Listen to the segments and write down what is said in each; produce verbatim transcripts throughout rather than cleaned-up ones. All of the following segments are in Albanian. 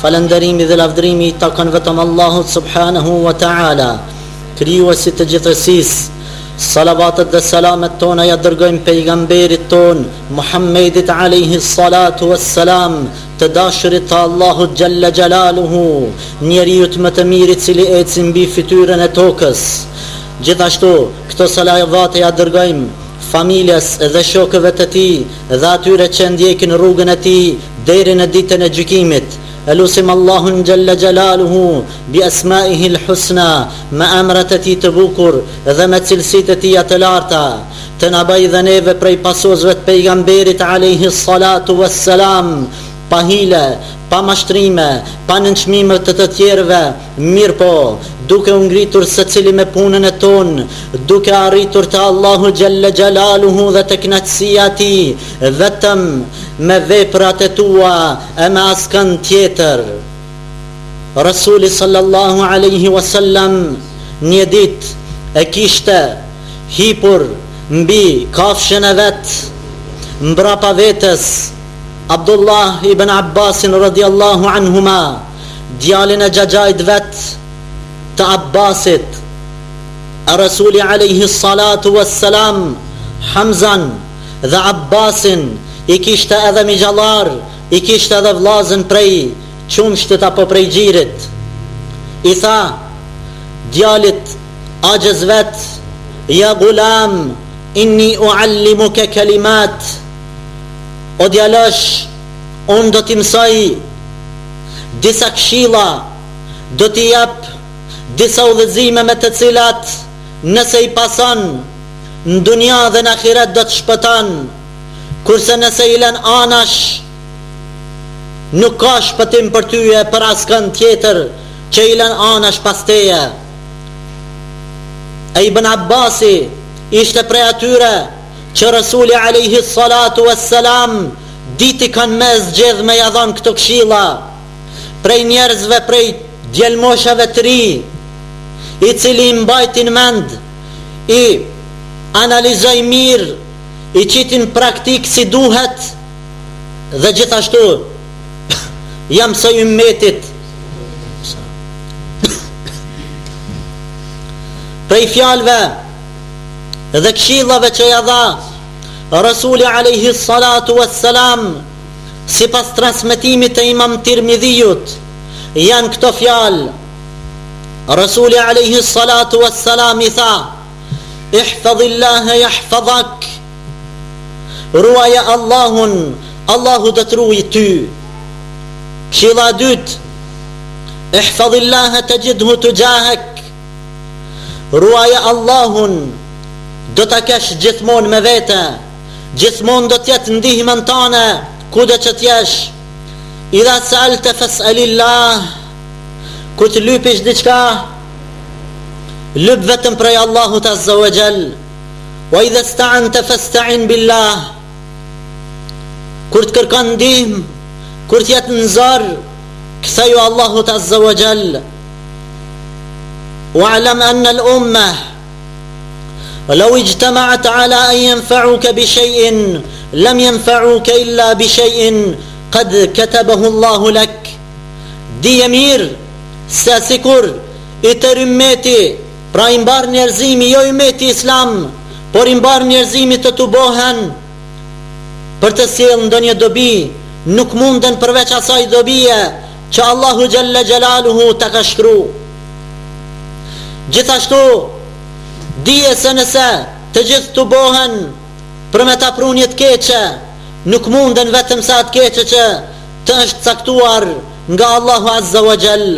Falënderimi dhe lavdërimi i takon vetëm Allahut subhanahu wa ta'ala, krijuesit të gjithësisë. Salavatet dhe selamet tona ja dërgojmë pejgamberit ton Muhammedit alayhi salatu wassalam, të dashurit të Allahut xhalla xjalaluhu, njeriu më të mirë i cili eci mbi fytyrën e tokës. Gjithashtu këto salavate ja dërgojmë familjes dhe shokëve të tij dhe atyre që ndjekin rrugën e tij deri në ditën e gjykimit. Elusim Allahun xhalla xjalaluhu bi asma'ihi al-husna, me emrat e tij të bukur dhe me cilësitë e tij të larta, të na bëjë dhe neve prej pasuesve të pejgamberit alayhi salatu wassalam, pa hile, pa mashtrime, pa nënçmime të të tjerëve, mirë po, duke u ngritur secili me punën e tonë, duke arritur te Allahu xhalla xjalaluhu dhe te kënaqësia e tij, vetëm me veprat e tua e me askën tjetër. Rasuli sallallahu alaihi wasallam një ditë e kishte hipur mbi kafshën e vet, mbrapa vetes Abdullah ibn Abbasin radiallahu anhuma, djalin e xhaxhait vet të Abbasit. A Rasuli alayhi salatu wassalam Hamzan dhe Abbasin i kishte edhe migjallar, i kishte edhe vllazën prej qumshtit apo prej xhirit. I tha djalit agjez vet, ja gulam, inni uallimuka kalimat, o djalosh, unë do t'i mësoj disa këshilla, do t'i jap disa udhëzime me të cilat nëse i pason në dunja dhe në ahiret do të shpëton, kurse nëse i lën anash nuk ka shpëtim për tyje për askën tjetër që i lën anash pas teje. E Ibn Abbasi ishte prej atyre që Rasuli alayhi salatu wassalam diti kanë me zgjedh me ja dhon këto këshilla, prej njerëzve prej djelmoshave të ri, i cili i mbajtin mend, i analizoj mirë, i qitin praktik si duhet, dhe gjithashtu jam së ummetit prej fjalëve dhe këshillave që ja dha Rasuli alayhi salatu wassalam, sipas transmetimit të Imam Tirmidhiut, janë këto fjalë. Rasuli alayhi salatu wassalam i tha: ihfadhillaha yahfadhak, ruaja Allahun, Allahu do të ruajë ty. Këshilla e dytë: ihfadhillaha tajidhu tujahak, ruaja Allahun, do ta kesh gjithmonë me vete, gjithmonë do t'jetë ndihmën tane kudo që t'jesh. Idha sa'alta fas'alillah, kur të lypish diçka, lyp vetëm prej Allahut azza wa jall. Wa idha sta'anta fasta'in billah, kur të kërkon ndihmë, kur t'jetë në zor, ktheju Allahut azza wa jall. Wa'lam anna al-ummah ولو اجتمعت على أن ينفعوك بشيء لم ينفعوك إلا بشيء قد كتبه الله لك. Dije mirë se sikur i tërë ummeti, pra i mbar njerëzimi, jo ummeti islam, por i mbar njerëzimi të tubohen për të sjellë ndonjë dobi, nuk munden përveç asaj dobie që Allahu xhalla xjalaluhu ta ka shkruar. Gjithashtu dije se nëse të gjithë të bohen për me ta prunjet keqe, nuk munden vetëm sa atë keqe që të është caktuar nga Allahu azza wa jall.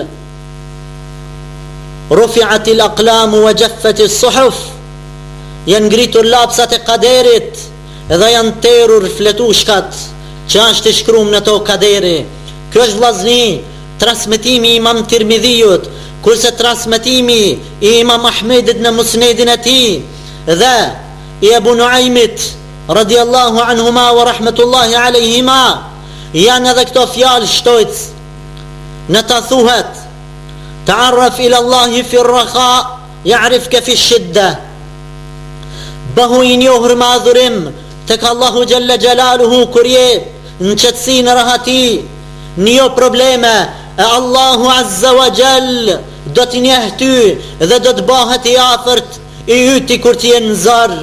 Rufi'at al-aqlam wa jaffat as-suhuf, janë ngritur lapsat e kaderit dhe janë terur fletushkat që është i shkruar në to kaderi. Kjo është vllazni transmetimi i Imam Tirmidhiut, kurse transmetimi i Imam Ahmedit në musnedin e tij dhe i Abu Nuaimit radiallahu anhuma wa rahmetullahi alayhima janë edhe këto fjalë shtojtës. Në ta thuhet: ta'arraf ila Allahi fi rraha ya'rifka fi shidda, bëhu i njohur me adhurim tek Allahu xhalla xjalaluhu kur je në qetësi, në rahati, në jo probleme, e Allahu Azza wa Jall do t'i njeh ty dhe do të bëhet i afërt i yti kur ti je në zor.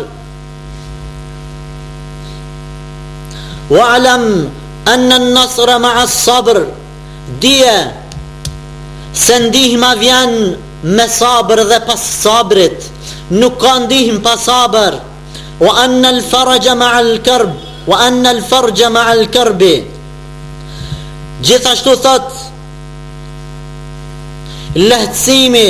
Wa'lam anna an-nasra ma'a as-sabr, dije se ndihma vjen me sabër dhe pas sabrit, nuk ka ndihmë pa sabër. Wa anna al-faraja ma'a al-karb, wa anna al-farja ma'a al-karbi. Gjithashtu thot lehtësimi,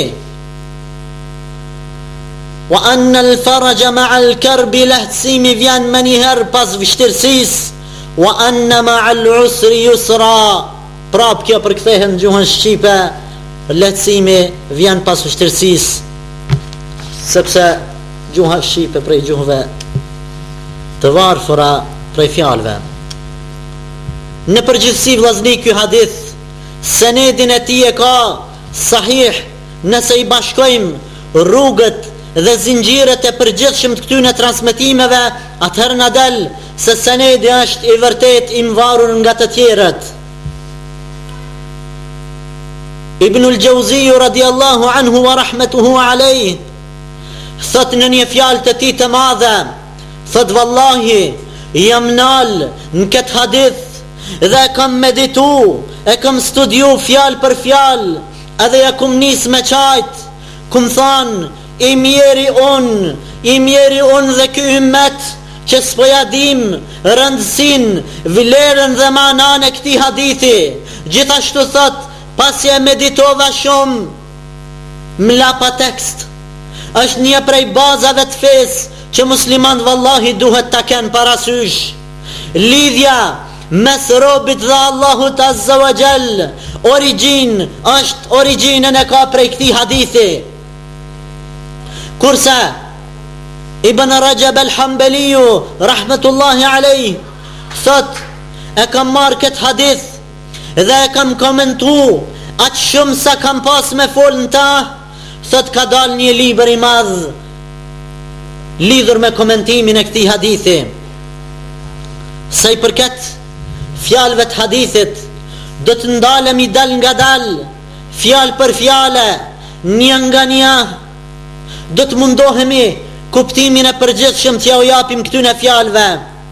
wa anna al-faraja ma'a al-karbi, lehtësimi vjen më njëherë pas vështirësisë. Wa anna ma'a al-usri yusra, prap kjo përkthehet në gjuhën shqipe, lehtësimi vjen pas vështirësisë, sepse gjuha shqipe prej gjuhëve të varfëra prej fjalëve. Në përgjithësi vllazni, ky hadith senedin e tij e ka sahih nëse i bashkojmë rrugët dhe zinxhirët e përgjithshëm të këtyre transmetimeve, atëherë na del se senedi është i vërtet i mvarur nga të tjerët. Ibnul Jauzi radiallahu anhu wa rahmetuhu alayh thot në një fjalë të tij të madhe, thot vallahi jam nal në këtë hadith dhe kam meditu, e kam studiu fjalë për fjalë, edhe ja kum nis me qajt, kum than i mjeri un, i mjeri un dhe ky ummet që s'po ja dim rëndësin, vlerën dhe manan e këtij hadithi. Gjithashtu thot, pasi e meditova shumë, mla pa tekst. Është një prej bazave të fesë që musliman vallahi duhet ta kenë parasysh. Lidhja mes robit dhe Allahut Azza wa Jall, origjinë është origjinën e ka prej këtij hadithi. Kurse Ibn Rajab al-Hanbali rahmetullahi alayh thot, e kam marrë këtë hadith dhe e kam komentu atë shumë sa kam pas me fol në ta, thot ka dal një libër i madh lidhur me komentimin e këtij hadithi. Sa i përket fjalëve të hadithit, do të ndalemi dal nga dal, fjalë për fjalë, një nga një, do të mundohemi kuptimin e përgjithshëm t'ja u japim këtyre fjalëve.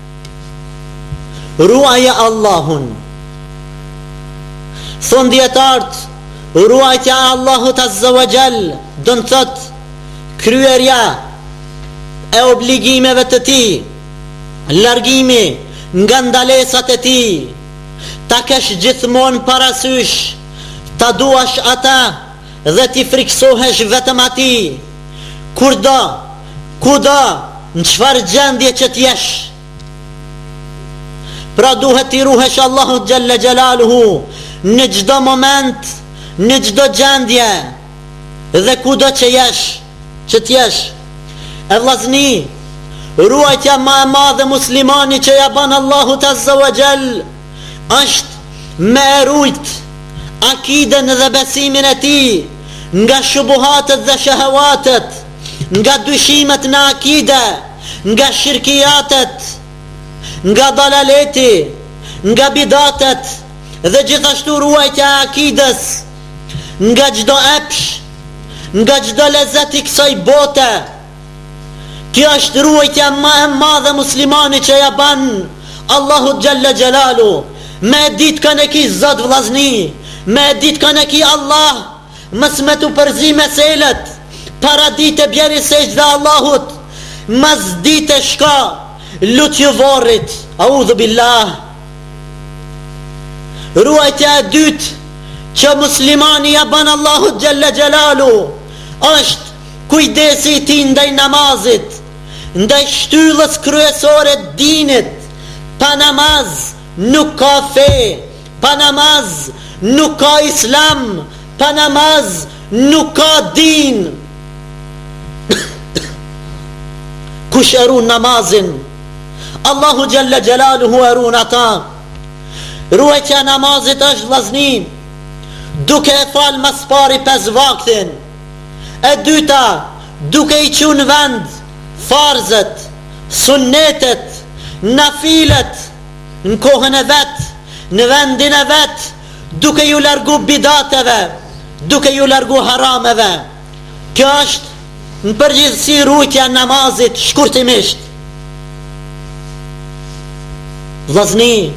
Ruaja Allahun. Thon dietarët, ruajtja e Allahut Azza wa Jall do të thot kryerja e obligimeve të tij, largimi nga ndalesat e tij, ta kesh gjithmonë parasysh, ta duash ata dhe ti friksohesh vetëm atij, kurdo, kudo, në çfarë gjendje që t'jesh. Pra duhet t'i ruhesh Allahut Jalla Jalaluhu në çdo moment, në çdo gjendje dhe kudo që jesh, që t'jesh. E vllazni, ruajtja më e madhe muslimani që ja ban Allahut Azza wa Jall është me e rujt akiden dhe besimin e tij nga shubuhatet dhe shahawatet, nga dyshimet në akide, nga shirkijatet, nga dalaleti, nga bidatet, dhe gjithashtu ruajtja e akides nga çdo epsh, nga çdo lezet i kësaj bote. Kjo është ruajtja më e madhe muslimani që ja ban Allahu Jalla Jalalu. Me ditë kanë e ki Zot vllazni, me ditë kanë e ki Allah, mës me të përzi meselet, para ditë e bjeri sejdë Allahut, mas ditë e shka lutju vorrit, audhu billah. Ruajtja e dytë që muslimani ja ban Allahut Jalla Jalalu është kujdesi i tij ndaj namazit, ndaj shtyllës kryesore të dinit. Pa namaz nuk ka fe, pa namaz nuk ka islam, pa namaz nuk ka din. Kush e ruan namazin, Allahu Jalla Jalaluhu e ruan ata. Ruajtja namazit është vllazni, duke e fal mas pari pesë vaktin, e dyta duke i qu në vend farzet, sunnetet, nafilet në kohën e vet, në vendin e vet, duke ju largu bidateve, duke ju largu harameve. Kjo është në përgjithësi rujtja namazit shkurtimisht. Vllazni,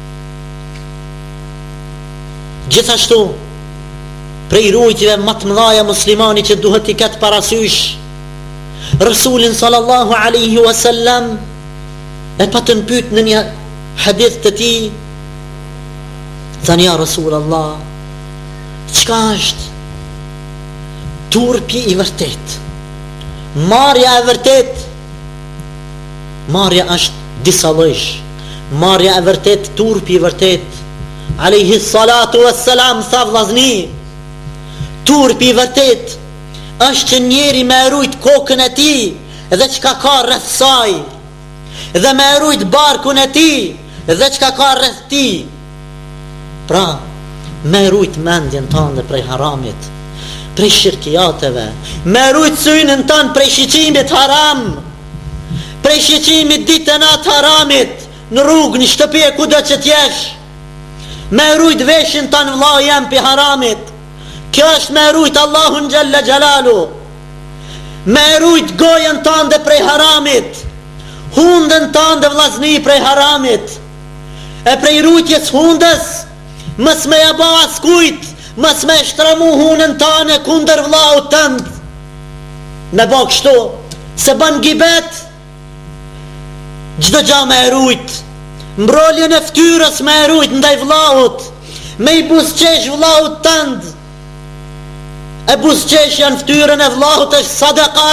gjithashtu prej rujtjeve më të mëdha muslimani që duhet i ketë parasysh Rasulin sallallahu alaihi wasallam, e patën pyet në një hadith të tij, thani ja Rasulullah, çka është turpi i vërtet? Marrja e vërtet, marrja është disa lloj. Marrja e vërtet, turpi i vërtet, alaihi salatu wassalam tha vllazni, turpi i vërtet është që njeri me erujt kokën e ti dhe qka ka rreth saj, dhe me erujt barkun e ti dhe qka ka rreth ti. Pra, me erujt mendjen tënde prej haramit, prej shirkijateve, me erujt synën tënd prej shiqimit haram, prej shiqimit ditën atë haramit, në rrugë, në shtëpi e kudo që t'jesh, me erujt veshin tënd vlla jam pi haramit. Kjo është me erujt Allahun Gjelle Gjelalu, me erujt gojën tënde prej haramit, hundën tënde vllazni prej haramit, e prej rujtjes hundës, mës me jaba askujt, mës me shtramu hunën tënde kundër vllaut tënd. Me bë kështu, se bën gibet, çdo gjë me erujt, mbrojtjen e fytyrës me erujt ndaj vllaut, me i buzëqesh vllaut tënd. E buzëqeshja në fytyrën e vllahut është sadaka.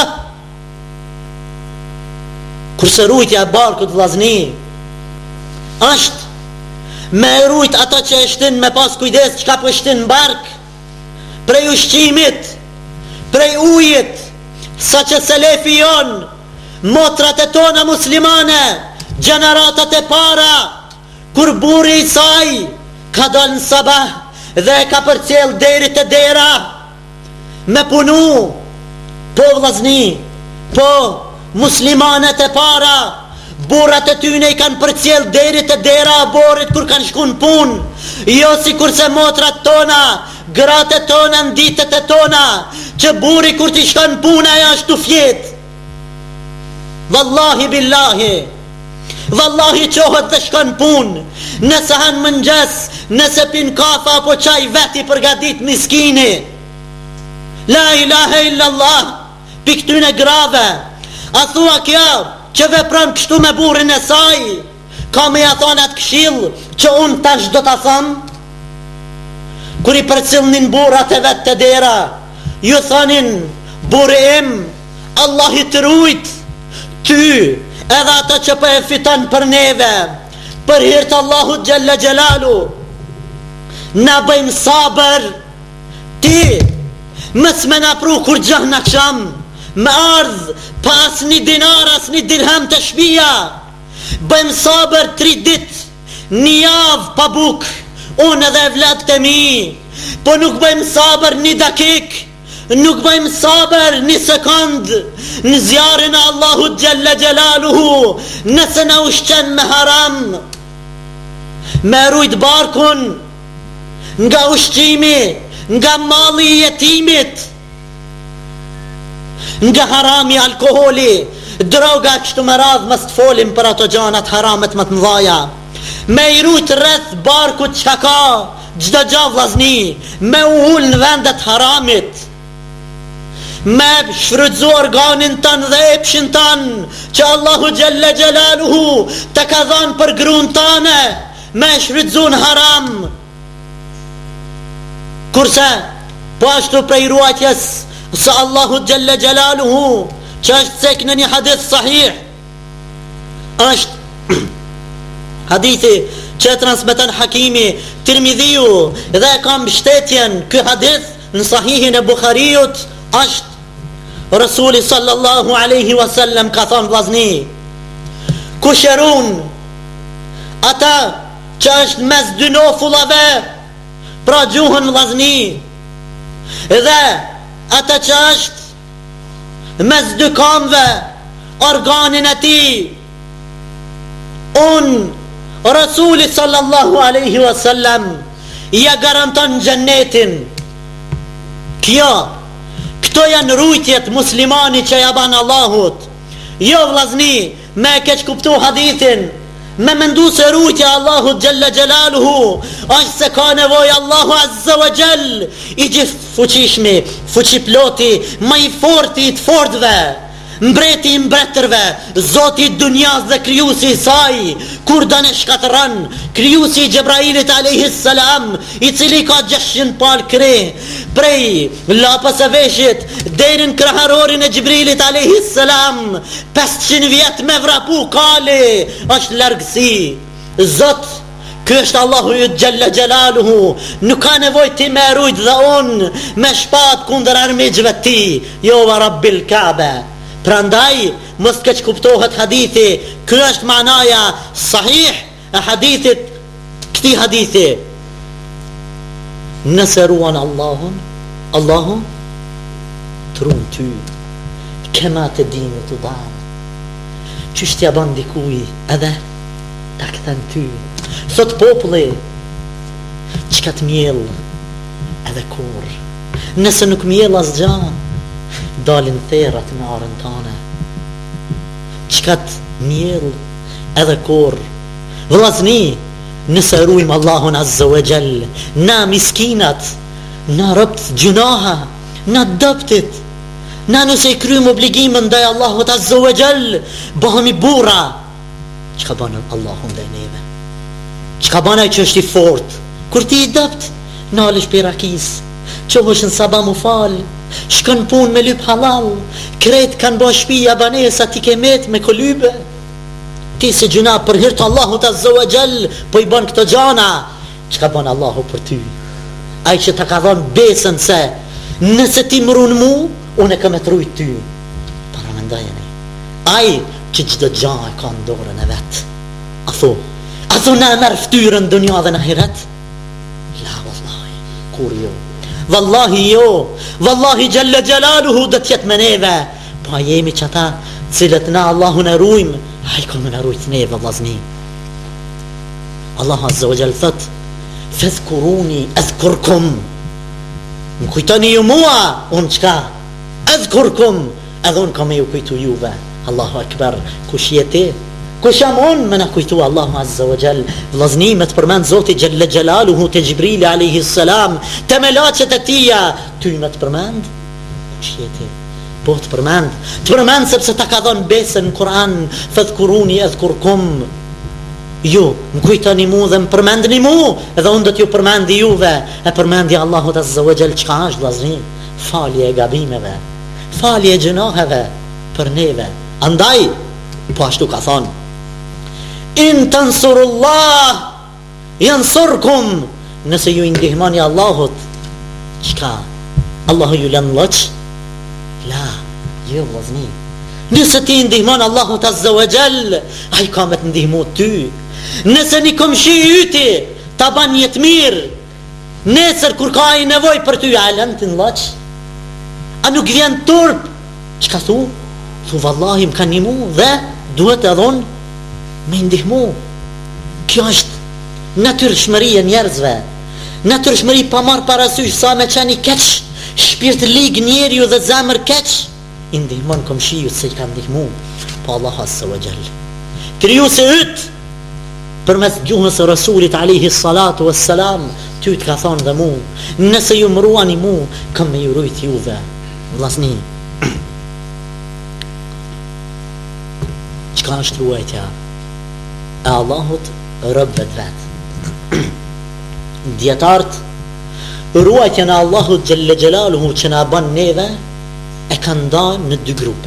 Kurse rujtja e barkut vllazni është me rujt ata që e shtin me pas kujdes çka po shtin në bark, prej ushqimit, prej ujit, sa që selefi jon, motrat e tona muslimane, gjeneratat e para, kur burri i saj ka dal në sabah dhe ka përcjell deri te dera me punu, po vllazni, po muslimanet e para, burrat e tyne i kanë përcjell deri te dera e borit kur kanë shku në punë, jo si kurse motrat tona, gratë tona, në ditët e tona, që burri kur t'i shkon punë ajo është tufjet. Wallahi billahi, wallahi qohet dhe shkon punë, nëse han mëngjes, nëse pin kafe apo çaj veti përgatit miskini. La ilaha illallah, pi këtyne grave, a thua kjo që vepron kështu me burrin e saj, ka me ja thonë atë këshill që unë tash do t'a thëmë? Kur i përcillnin burrat e vetë të dera, ju thonin, burri im, Allah i të rujt, ty, edhe ata që për e fiton për neve, për hirtë Allahut Gjelle Gjelalu, na bëjmë sabër, ti, mës me na pru kur gjah në ksham, me ardh pas një dinar as një dirham të shpia, bëjmë sabër tri dit, një javë pa buk, unë edhe vlat të mi, po nuk bëjmë sabër një dakik, nuk bëjmë sabër një sekund, në zjarin e Allahut Gjelle Gjelaluhu, nëse na ushqen me haram, me rujt barkun, nga ushqimi, nga malli i jetimit, nga harami alkoholi, droga kështu me radh, mës të folim për ato gjanat haramet më të mëdhaja, me i rujt rreth barkut çka ka, çdo gjë vllazni, me u ul në vendet haramit, me shfrytzu organin tan dhe epshin tan që Allahu Gjelle Gjelaluhu të ka dhënë për gruan tane, me shfrytzu në haram. Kurse, po ashtu prej ruajtjes se Allahu Gjelle Gjelaluhu, që është cek në një hadith sahih, është hadithi që e transmeton Hakimi Tirmidhiu, dhe e kam shtetjen ky hadith në sahihin e Bukhariut, është Rasuli sallallahu alaihi wasallam ka thënë vllazni, kusherun ata që është mes dy nofullave, pra gjuhën vllazni, dhe ata që është mes dy kamve, organin e ti, unë Rasuli sallallahu alaihi wasallam ja garanton xhennetin. Kjo, këto janë rujtjet muslimani që ja ban Allahut. Jo vllazni, me e keq kuptu hadithin, me mendu se rujtja Allahut Gjelle Gjelaluhu është se ka nevoj Allahu Azza wa Jall, i gjithë fuqishmi, fuqiploti, më i forti i të fortëve, mbreti i mbretërve, zoti i dunjas dhe krijuesi i saj, kur dën e shkatëran, krijuesi i Gjebrailit alayhis salam, i cili ka gjashtëqind palë kre, prej lapës e veshit deri në kraharorin e Gjibrilit alayhis salam, pesëqind vjet me vrapu kale, është largësi. Zot, ky është Allahu Gjelle Gjelaluhu, nuk ka nevoj ti me rujt dhe unë me shpat kundër armiqve ti, jo va Rabbil Kabe. Prandaj, mos keq kuptohet hadithi, ky është manaja sahih e hadithit, këti hadithi. Nëse ruan Allahun, Allahu të ruan ty, kema të dini të danë. Qyshtja ban dikuj edhe ta këthen ty. Thot populli, qka të mjell edhe kur, nëse nuk mjell as gjanë, dalin therat në arën tane. Qkat mjell edhe kur. Vllazni, nëse rujmë Allahun Azza wa Jall, na miskinat, na rëpt gjunaha, na dëptit, na nëse i krymë obligimën ndaj Allahut Azza wa Jall, bëhemi bura. Qka banë Allahun dhe neve? Qka banë ai që është i fort? Kur ti i dëpt, nalish për rakis, qohësh në sabah mu falë, shkën pun me lyp halal, kret kanë bo shpija banesa ti kemet me kolybe. Ti se gjuna për hirtë Allahut Azza wa Jall, po i ban këto gjana. Qka ban Allahu për ty? Ai që ta ka dhonë besën se nëse ti mrun mu, unë e kam e të rujt ty. Para me ndajeni, ai që gjithë gjana e ka në dorën e vetë. A tho, a tho na e merë ftyrën dënja dhe në hiret? La, vallahi, kur jo. Wallahi jo, wallahi Gjelle Gjelaluhu dhe tjetë me neve. Pa jemi që ata cilët na Allahun e rujmë, a i ka me në rujtë neve, vllazni. Allah Azza wa Jall thët, fedhkuruni edhkurkum, më kujtoni ju mua, unë qka? Edhkurkum, edhe unë ka me ju kujtu juve. Allahu Akbar, kush jeti? Kush jam unë me në kujtu Allahu Azza wa Jall? Vllazni, me të përmend Zoti Gjelle Gjelaluhu te Gjibrili alayhis salam, te melaqet e tia, ty me të përmend? Kush jeti? Po të përmend, të përmend sepse ta ka dhënë besën në Kur'an, fadhkuruni adhkurkum. Ju, më kujtoni mu dhe më përmendni mu, edhe unë do t'ju përmendi juve. E përmendi Allahut Azza wa Jall çka është, vllazni? Falje e gabimeve, falje e gjunaheve për neve. Andaj, po ashtu ka thonë, in të nësurullah jansurkum, nëse ju indihmani Allahut, qka? Allahu ju lën lëq? La, jo vllazni. Nëse ti indihman Allahut Azza wa Jall, a i ka me të ndihmu ty. Nëse një komshi yti ta ban jetë mirë, nesër kur ka i nevoj për ty, a lën të lëq? A nuk vjen turp? Qka thu? Thu vallahi më ka nimu dhe duhet edhe unë me ndihmu. Kjo është natyrshmëria e njerëzve. Natyrshmëri pa marr parasysh sa me qeni keq, shpirt lig njeriu dhe zemër keq, i ndihmon komshiju se i ka ndihmu. Po Allah Azza wa Jall, krijuesi yt, përmes gjuhës së Rasulit alayhi salatu wassalam, ty të ka thonë dhe mu, nëse ju mruani mu, kam me ju rujt juve. Vllazni, qka është ruajtja e Allahut rëbbet vet? Djetart, ruajtja në Allahut Gjelle Gjelaluhu që na ban neve, e ka nda në dy grupe.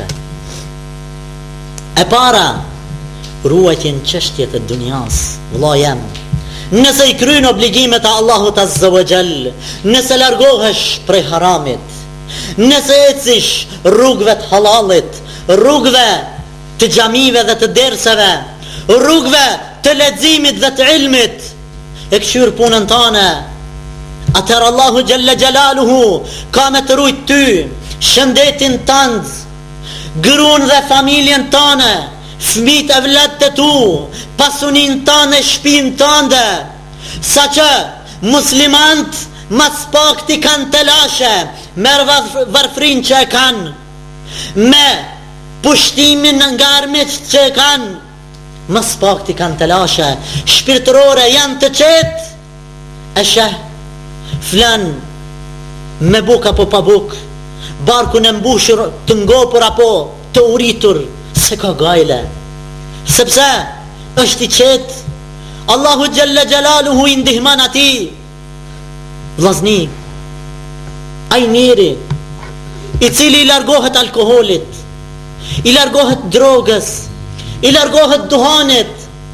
E para, ruajtja në çështjet e dunjas. Vëlla jem, nëse i kryen obligimet e Allahut Azza wa Jall, nëse largohesh prej haramit, nëse ecish rrugëve të halalit, rrugëve të xhamive dhe të derseve, rrugëve të leximit dhe të ilmit, e këshyr punën tane, atër Allahu Gjelle Gjelaluhu ka me të rujt ty, shëndetin tënd, grun dhe familjen tane, fmit e vlet të tu, pasunin tane, shpin tënde, sa që muslimant mas pak ti kanë të lashe merë varfrin që e kanë, me pushtimin nga armiq që e kanë, mas pak ti kanë të lashe shpirtërore, janë të qetë, e sheh flan me buk apo pa buk, barkun e mbushur të ngopur apo të uritur, se ka gajle, sepse është i qetë. Allahu Gjelle Gjelaluhu i ndihman ati. Vlazni, ai njeri i cili i largohet alkoholit, i largohet drogës, i largohet duhanit,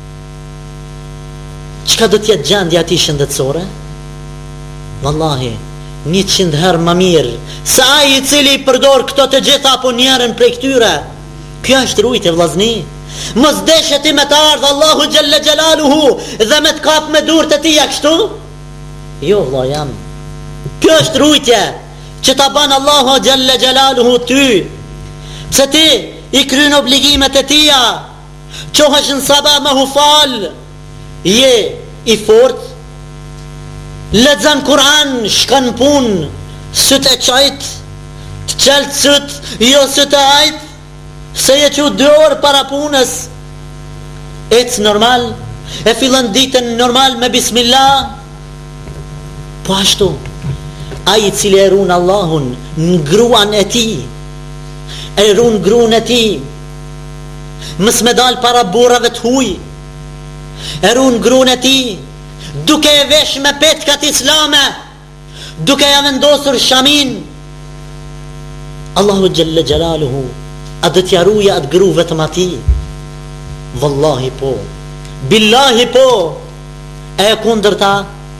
çka do t'jetë gjendja ati shëndetësore? Wallahi, një qind herë më mirë se ai i cili i përdor këto të gjitha apo njerën prej këtyre. Kjo është rujtje, vlazni. Mos deshe ti me të ardhë Allahu Gjelle Gjelaluhu dhe me të kap me dur të tia kështu? Jo, vlla jam. Kjo është rujtje që ta ban Allahu Gjelle Gjelaluhu ty, pse ti i kryen obligimet e tia, qohesh në sabah me hufal, je i fort, lexon Kur'an, shkon pun, syt e qajt, të qelt syt, jo syt e ajt, se je që dy orë para punës, ecë normal, e fillon ditën normal me bismillah. Po ashtu, ai i cili e run Allahun në gruan e ti, e run gruan e ti, mës me dal para burrave të huj, e run gruan e ti, duke e vesh me petkat islame, duke ja vendosur shamin. Allahu Gjelle Gjelaluhu a dhe t'ja ruja atë gru vetëm ati? Wallahi po, billahi po. E kundër ta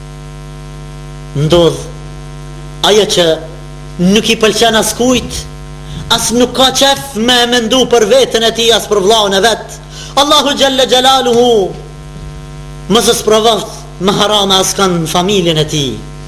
ndodh aja që nuk i pëlqen as kujt, as nuk ka qef me mendu për vetën e ti, as për vllaun e vet. Allahu Gjelle Gjelaluhu mos e sprovoft me harama as kanë familjen e ti.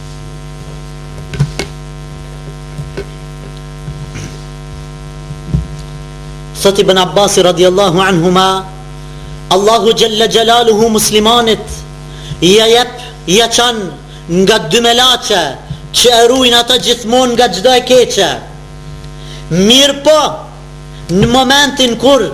Thot Ibn Abbasi radiallahu anhuma, Allahu Gjelle Gjelaluhu muslimanit ja jep, ja qan nga dy melache që e ruin ata gjithmon nga gjdo e keqe. Mirë po, në momentin kur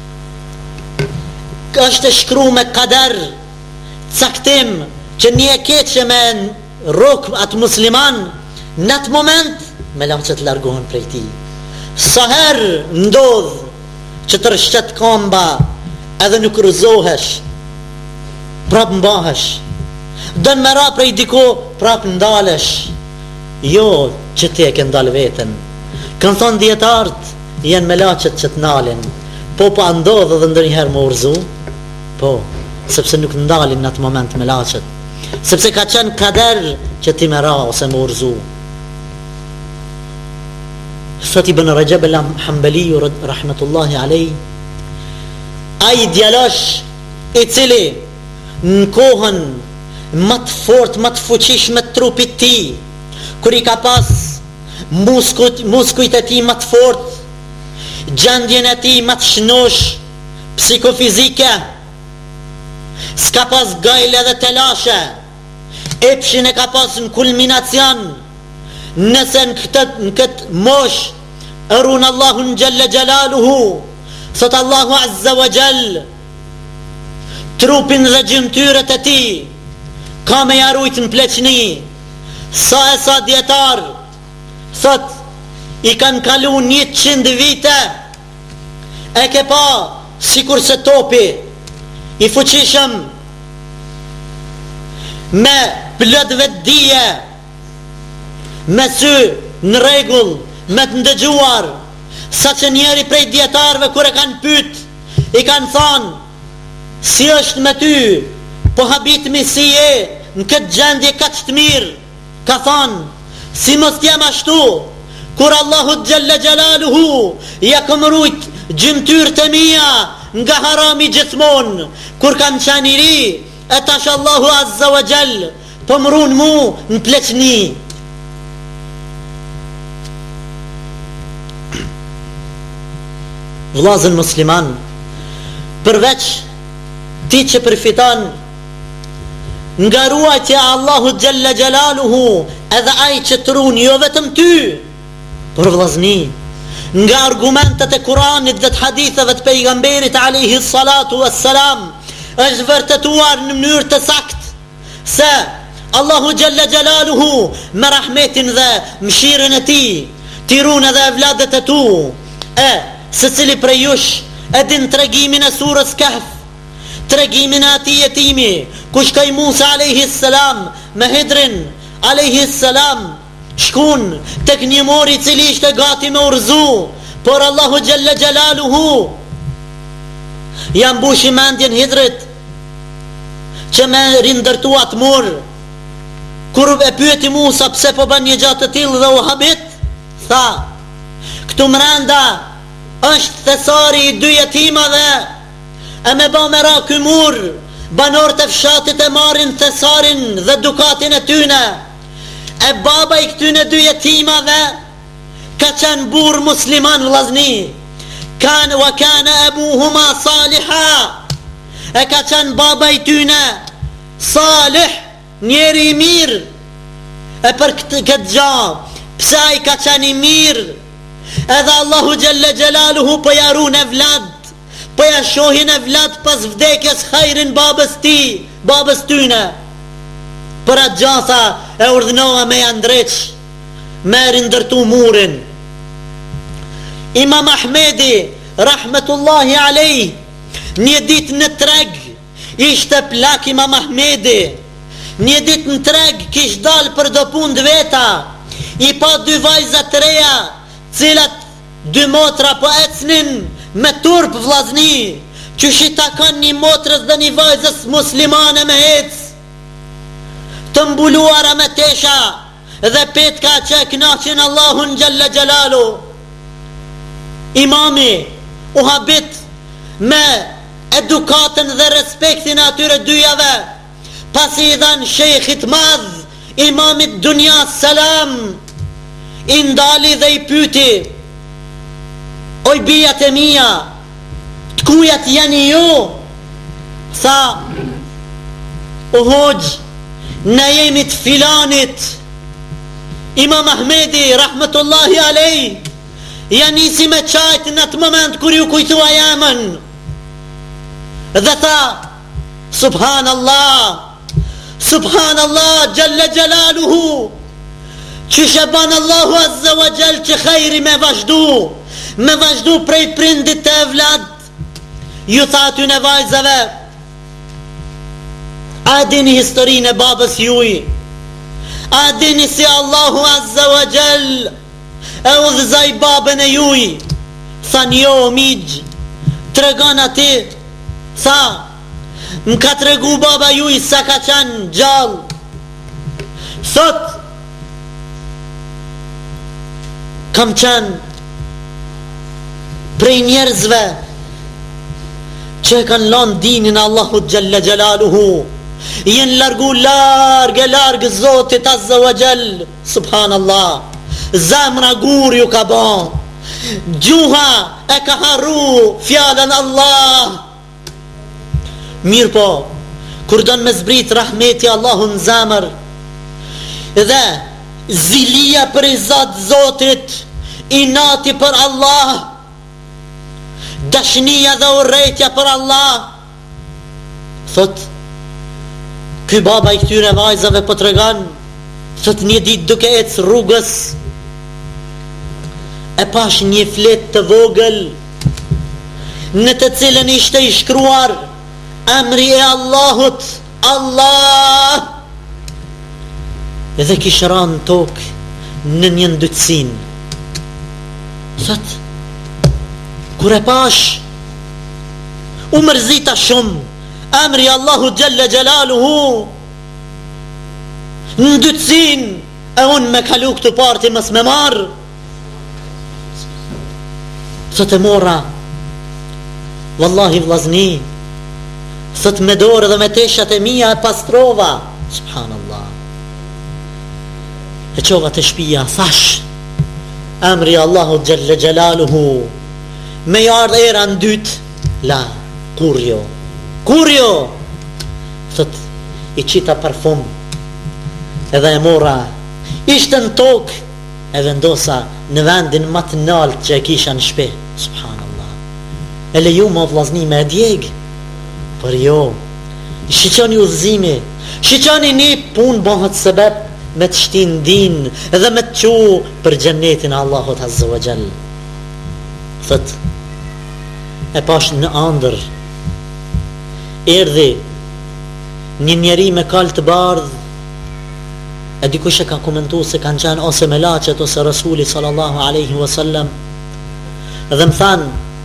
është shkru me kader, caktim që një e keqe me rok atë musliman, në atë moment melachet largohen prej ti. Sa herë ndodh që të rëshqet kamba edhe nuk rëzohesh, prap mbahesh, dën me ra prej diko, prap ndalesh. Jo që ti e ke ndal veten. Kanë thonë dietarët, janë melaqet që të nalin. Po pa ndodh edhe ndonjëherë më urzu? Po, sepse nuk ndalin në atë moment melaqet, sepse ka qenë kader që ti me ra ose më urzu. Thot Ibn Rajab al-Hanbaliu rahmetullahi alej, ai djalosh i cili në kohën më të fort, më të fuqishme të trupit ti, kur i ka pas muskujt, muskujt e ti më të fort, gjendjen e ti më të shnosh, psikofizike, s'ka pas gajle dhe telashe, epshin e ka pas në kulminacion. Nëse në këtë, në këtë mosh erun Allahun Gjelle Gjelaluhu, thot Allahu Azza wa Jall, trupin dhe gjymtyrët e ti ka me jarujt në pleqni. Sa e sa djetar thot i kanë kalu një qind vite, e ke pa sikur se topi i fuqishëm me plot vetdije, me sy në regull, me të ndëgjuar, sa që njeri prej djetarve kur e kanë pyt, i kanë thonë, si është me ty, po habitmi si je, në këtë gjendje ka që të mirë, ka thonë, si mos t'jem ashtu, kur Allahu Gjelle Gjelaluhu ja këmërujt gjymtyrët e mia nga harami gjithmon, kur kanë qenë i ri, e tash Allahu Azza wa Jall po mrun mu në pleqni. Vllazën musliman, përveç ti që përfiton nga ruajtja Allahu Gjelle Gjelaluhu, edhe ai që të ruan jo vetëm ty, por vllazni, nga argumentet e Kuranit dhe të haditheve të pejgamberit alayhi salatu wassalam, është vërtetuar në mënyrë të saktë se Allahu Gjelle Gjelaluhu me rahmetin dhe mëshirën e tij t'i ruan edhe evladet e tu. E se cili prej jush e din tregimin e surës Kahf, tregimin e atij jetimi ku shkoi Musa alayhi salam me Hidrin alayhi salam, shkun tek një mor i cili ishte gati me urzu, por Allahu Gjelle Gjelaluhu ja mbushi mendjen Hidrit që me rindërtu atë mor. Kur e pyeti Musa pse po bën një gjatë të tillë dhe u habit, tha, këtu mrenda është thesari i dy jetimave, e me ba me ra ky mur, banorët e fshatit e marrin thesarin dhe dukatin e tyne, e baba i këtyne dy jetimave ka qenë burr musliman vllazni, kanë wa kana abuhuma saliha, e ka qenë baba i tyne salih, njeri i mirë. E për këtë, këtë gjë, pse ai ka qenë i mirë, edhe Allahu Gjelle Gjelaluhu po ja ruan evlad, po ja shohin evlad pas vdekjes hajrin babës ti, babës tyne. Për atë gjatha e urdhënova me ja ndreq, me rindërtu murin. Imam Ahmedi rahmetullahi alej, një dit në treg ishte plak Imam Ahmedi, një dit në treg kish dal për do punë veta, i pa dy vajza të reja, cilat dy motra po ecnin me turp vllazni, që shita kanë një motrës dhe një vajzës muslimane me ec, të mbuluara me tesha dhe petka që e knaqin Allahun Gjelle Gjelalu. Imami u habit me edukatën dhe respektin atyre dyjave, pasi i dhan shejkhit madh, imamit Dunja Salam, i ndali dhe i pyti, oj bijat e mia, të kujat jeni ju? Tha, o hoxh, ne jemi të filanit. Imam Ahmedi rahmetullahi alej ja nisi me qajt në atë moment kur ju kujtua jamën, dhe tha, subhanallah, subhanallah Gjelle Gjelaluhu, që shëban Allahu Azza wa Jall që khajri me vazhdu, me vazhdu prej prindit të evlad. Ju tha aty në vajzave, a dini historinë e babës juj, a dini si Allahu Azza wa Jall e udhëzaj babën e juj? Than jo migj, tregon ati, tha, më ka tregu baba juj sa ka qenë gjallë, thot, kam qenë prej njerëzve që e kanë lanë dinin Allahut Gjelle Gjelaluhu, jenë largu largë e largë Zotit Azza wa Jall, subhanallah, zemra gur ju ka ban, gjuha e ka harru fjallën Allah. Mirë po, kur don me zbrit rahmeti Allahun zemër, dhe zilia për i Zot Zotit, inati për Allah, dashnia dhe urrejtja për Allah, thot, ky baba i këtyre vajzave po tregon, thot, një ditë duke ecë rrugës, e pash një flet të vogël, në të cilën ishte i shkruar emri e Allahut, Allah, edhe kishë ranë tokë në një ndytësin. Thot, kur e pash, u mërzita shumë, emri Allahu Gjelle Gjelaluhu, në ndytësin, e unë me kalu këtu parti mës me marë. Thot e mora, wallahi vllazni, thot me dorë dhe me teshat e mia e pastrova, subhanallah, e qova të shpia, thash, emri Allahu Gjelle Gjelaluhu, me jardë era në dytë, la, kur jo, kur jo, thot, i qita parfum, edhe e mora, ishte në tokë, e vendosa në vendin më të nalt që e kisha në shtëpi. Subhanallah. E leju më vllazni me djeg, por jo. Shiqoni udhëzimi, shiqoni një punë bëhet sebeb me të shtin din dhe me të qu për xhennetin e Allahut Azza wa Jall. Thot, e pash në andër, erdhi një njeri me kal të bardh, e dikush e ka komentu se kanë qenë ose me lachet ose Rasuli sallallahu alaihi wasallam, dhe më than,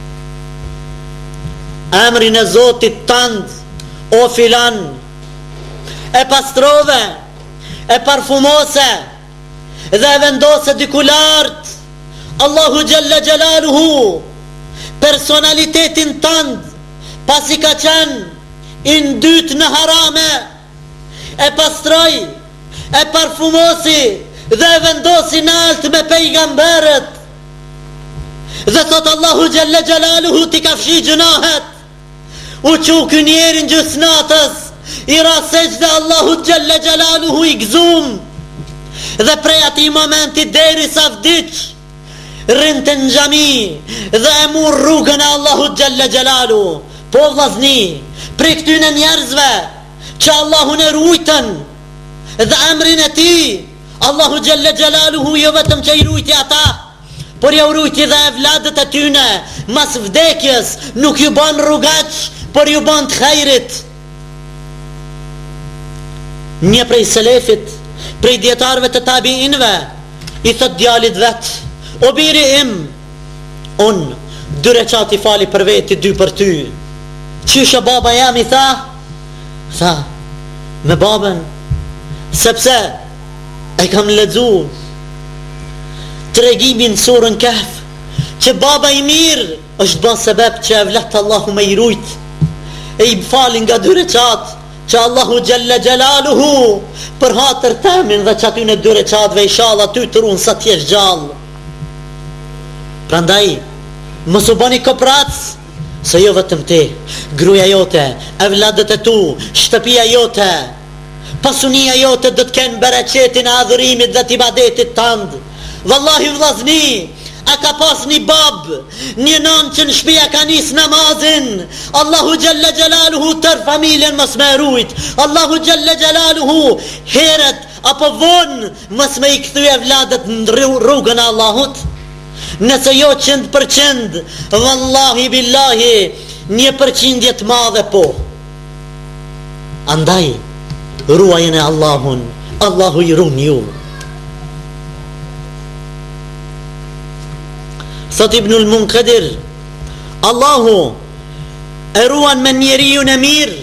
emrin e Zotit tënd, o filan, e pastrove, e parfumose, dhe e vendose diku lart, Allahu Gjelle Gjelaluhu, personalitetin tënd, pasi ka qenë i ndyt në harame, e pastroj, e parfumosi dhe e vendosi nalt me pejgamberët, dhe thot Allahu Gjelle Gjelaluhu ti ka fshi gjunahet, u qu kënjerin gjysnatës, i rasej dhe Allahu Gjelle Gjelaluhu i gzum, dhe prej ati momenti deri sa vdiq, rinte në gjami dhe e mur rrugën e Allahu Gjelle Gjelaluhu. Po vllazni, prej këtyne njerëzve që Allahu në rujtën dhe emrin e ti, Allahu Gjelle Gjelaluhu jo vetëm që i rujti ata, por jo rujti dhe evladët e tyne, mas vdekjes nuk ju ban rrugaq, por ju ban të khajrit. Një prej selefit, prej djetarve të tabiinve, i thot djalit vet, o biri im, unë dy reqati fali për veti, dy për ty. Qyshe baba jam, i tha? Tha, me babën, sepse e kam lexu tregimin surën Kahf, që baba i mirë është bën sebeb që e vlet Allahu me i rujt, e i falin nga dy reqat, që Allahu Gjelle Gjelaluhu për hatër temin dhe që aty në dy reqatve i shala ty të runë sa t'jesh gjallë. Prandaj, mos u bani koprac, se jo vetëm ti, gruaja jote, evladët e tu, shtëpia jote, pasunia jote do të kenë bereqetin e adhurimit dhe të ibadetit tënd. Wallahi vllazni, a ka pas një bab, një nën që në shtëpia ka nis namazin, Allahu Gjelle Gjelaluhu tër familjen mos me rujt, Allahu Gjelle Gjelaluhu heret apo vonë mos me i kthy evladët në rrugën e Allahut. Nëse jo qëndë për qëndë, wallahi billahi, një përqindje të madhe po. Andaj, ruajnë e Allahun, Allahu i ruan ju. Thot Ibnul Munkadir, Allahu e ruan me njeriu në mirë,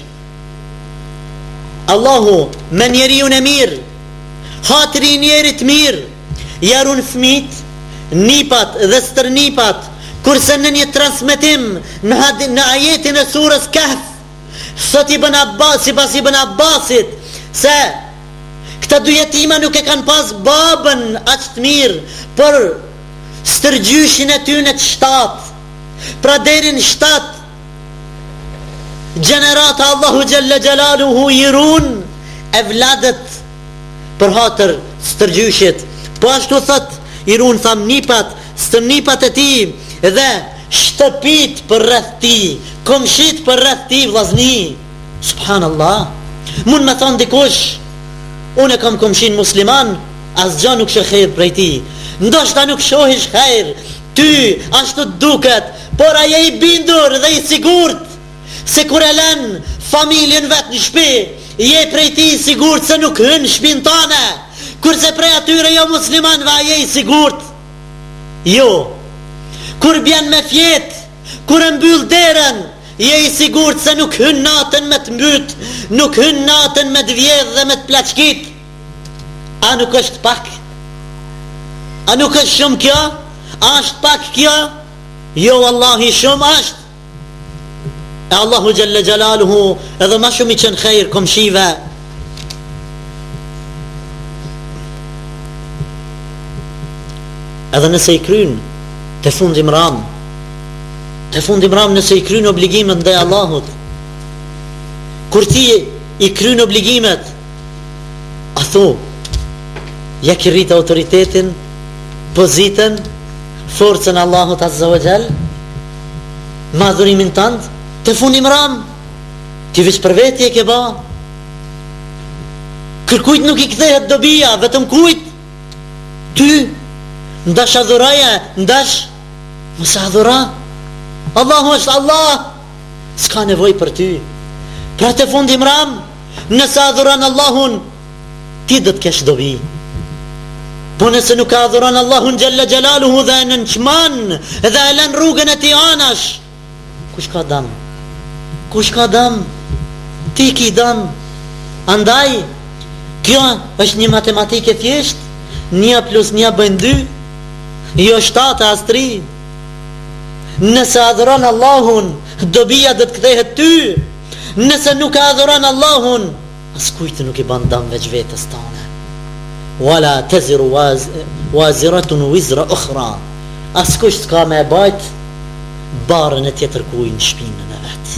Allahu me njeriu në mirë, hatri njerit mirë, jarun fmit, nipat dhe stërnipat, kurse në një transmetim në, në ajetin e surës Kahf, thot Ibn Abbas, si pas Ibn Abbasit, se këta dy jetima nuk e kanë pas babën aq të mirë, por stërgjyshin e tyne të shtatë, pra deri në shtatë gjenerata Allahu Gjelle Gjelaluhu i run e vladët për hatër stërgjyshit. Po ashtu thot i run tham nipat, stërnipat e ti dhe shtëpit për rreth ti, komshit për rreth ti vllazni. Subhanallah. Mund me thonë dikush, unë e kam komshin musliman, asgjë nuk shë khejr prej ti, ndoshta nuk shohish khejr, ty ashtu të duket, por aje i bindur dhe i sigurt se kur e len familjen vet në shpi, je prej ti i sigurt se nuk hyn shpin tane, kurse prej atyre jo musliman va je i sigurt. Jo, kur bjen me fjet, kur e mbyll derën, je i sigurt se nuk hyn natën me të mbyt, nuk hyn natën me të vjedh dhe me të plaçkit. A nuk është pak? A nuk është shumë kjo? A është pak kjo? Jo, Allahi shumë është. E Allahu Gjelle Gjelaluhu edhe ma shumë i qenë khejr komshive. Edhe nëse i kryn të fundim ram, të fundim ram nëse i kryn obligimet ndaj Allahut, kur ti i kryen obligimet, a thu, ja ki rrit autoritetin, pozitën, forcën Allahut Azza wa Jall, madhurimin tënd, të fundi mram, ti veç për veti e ke ba. Kërkujt nuk i kthehet dobia, vetëm kujt? Ty, ndash adhuraje, ndash, mos e adhura. Allahu është Allah, s'ka nevoj për ty. Pra të fundi mram, nëse adhuran Allahun, ti do të kesh dobi. Po nëse nuk adhuran Allahun Gjelle Gjelaluhu dhe në nëqman dhe e lën rrugën e ti anash, kush ka dëm? Kush ka dëm? Ti ki dëm. Andaj, kjo është një matematike thjesht, një plus një bën dy, jo shtatë as tri. Nëse adhuran Allahun, dobia do të kthehet ty. Nëse nuk adhuran Allahun, as kujt nuk i bën dëm veç vetes tane. Wala taziru waz, waziratun wizra ukhra. As kush s'ka me bajt barën e tjetër kujt në shpinën e vet.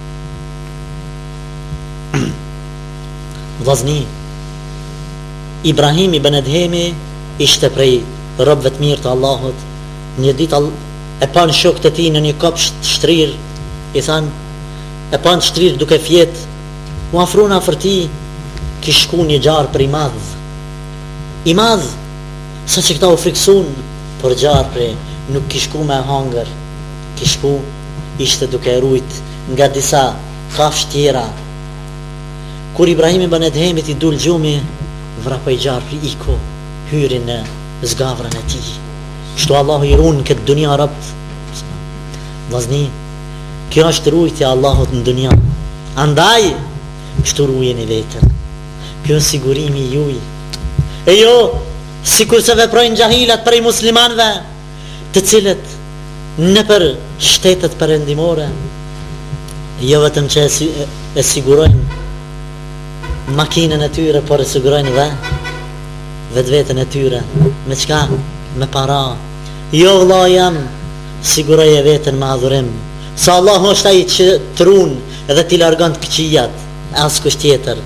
Vllazni, Ibrahim ibn Adhemi ishte prej robëve të mirë të Allahut. Një ditë e pan shokët e tij në një kopsht shtrir, i than, e pan shtrir duke fjet, u afrona afër tij, kish shku një gjarë për i madh. I madh, sa që këta u friksun, por gjarë prej nuk kish shku me hangër, kish shku ishte duke rujt nga disa kafsh tjera. Kur Ibrahim ibn Adhemit i dul gjumi, vrapoj gjarë për iko, hyri në zgavrën e tij. Kështu Allahu i runë këtë dunia rabt. Vllazni, kjo është rujtja Allahut në dunia. Andaj, kështu rujeni vetën. Kjo është sigurimi juj. E jo, sikur se veprojnë gjahilat prej muslimanve, të cilët në për shtetet perëndimore, jo vetëm që e, e sigurojnë makinën e tyre, por e sigurojnë dhe vetë vetën e tyre. Me qka? Me para. Jo vëlla jam, siguroje vetën me adhurim. Sa Allahu është ai që trun edhe t'i largon të këqijat, as kush tjetër.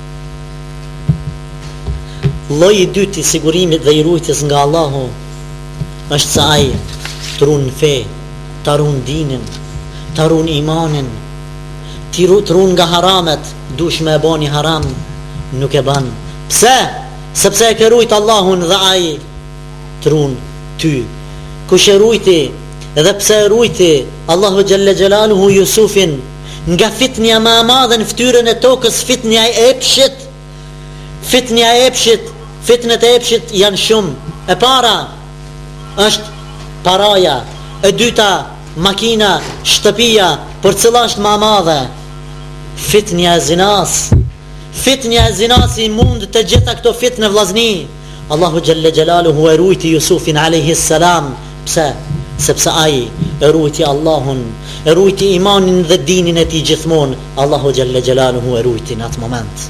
Lloji i dytë i sigurimit dhe i rujtjes nga Allahu është se ai trun fe, ta run dinin, ta run imanin, ti trun nga haramet, dush me e bani haram, nuk e ban. Pse? Sepse e ke rujt Allahun dhe ai trun ty. Kush e rujti edhe pse e rujti Allahu Gjelle Gjelaluhu Jusufin nga fitnja ma madhe në ftyrën e tokës, fitnja e epshit, fitnja e epshit, fitnet e epshit janë shumë. E para është paraja, e dyta makina, shtëpia, por cila është ma madhe? Fitnja e zinas. Fitnja e zinas i mund të gjitha këto fitne vllazni. Allahu Gjelle Gjelaluhu e rujti Jusufin alayhi salam. Pse? Sepse ai e rujti Allahun, e rujti imanin dhe dinin e tij gjithmonë. Allahu Gjelle Gjelaluhu e rujti në atë moment.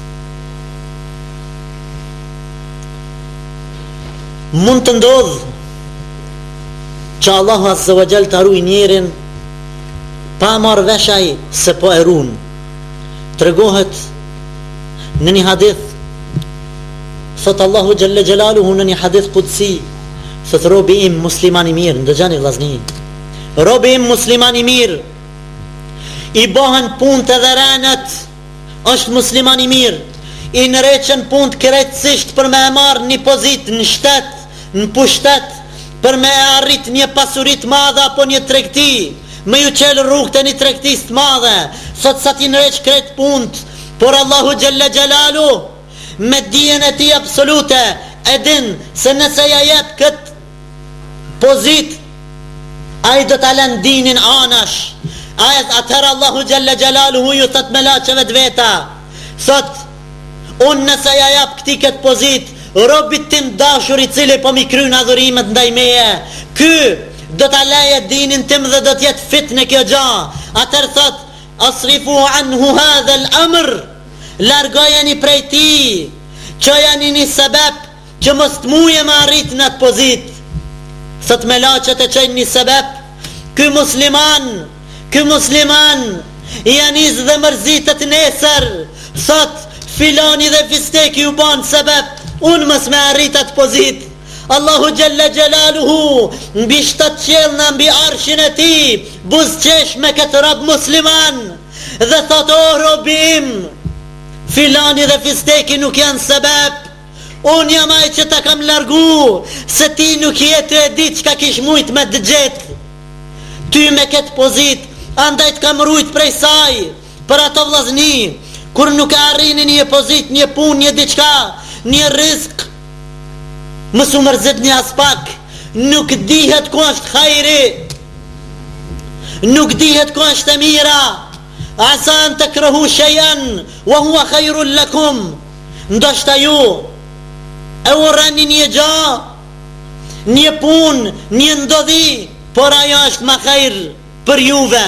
Mund të ndodh që Allahu Azza wa Jall të ruaj njerin pa marrë vesh ai se po e ruan. Tregohet në një hadith, thot Allahu Gjelle Gjelaluhu në një hadith qudsi, thot robi im musliman i mirë, ndëgjani vllazni, robi im musliman i mirë, i bëhen punët edhe rënët, është musliman i mirë, i nëreqen punët krejtësisht për me e marrë një pozit në shtet, në pushtet, për me e arrit një pasurit madhe apo një tregti, me ju qelë rrugët e një tregtis të madhe, thot sa ti nëreq krejt punët, por Allahu Gjelle Gjelalu me dijen e ti absolute e din se nëse ja jep kët pozit, ai do ta lën dinin anash. Ai atëherë Allahu Gjelle Gjelaluhu ju thot me laçeve të veta, thot unë nëse ja jap këtij kët pozit, robit tim dashur i cili po mi kryen adhurimet ndaj meje, ky do ta leje dinin tim dhe do të jetë fitnë kjo gjë. Atëherë thot asrifu anhu hadha al-amr, largojeni prej ti, që janë një sebeb që mos të muje më arrit në atë pozit. Thot me laqet e qenë një sebeb, ky musliman, ky musliman janis dhe mërzitët nesër, thot filani dhe fisteki ju ban sebeb unë mës me arrit atë pozit. Allahu Gjelle Gjelaluhu mbi shtatë qelna mbi arshin e ti buzqesh me këtë rab musliman dhe thot o robim, filani dhe fisteki nuk janë sebeb, unë jam ai që ta kam largu, se ti nuk jetë e ditë që ka kish mujt me dëgjet. Ty me këtë pozit andaj të kam rujt prej saj për ato vllazni kur nuk e arrini një pozit, një pun, një diçka, një rizk, mësu mërzit një aspak, nuk dihet ku është hajri, nuk dihet ku është e mira. Asa an takrahu shay'an wa huwa khairul lakum, ndoshta ju e urreni një gjë, një pun, një ndodhi, por ajo është më hajr për juve.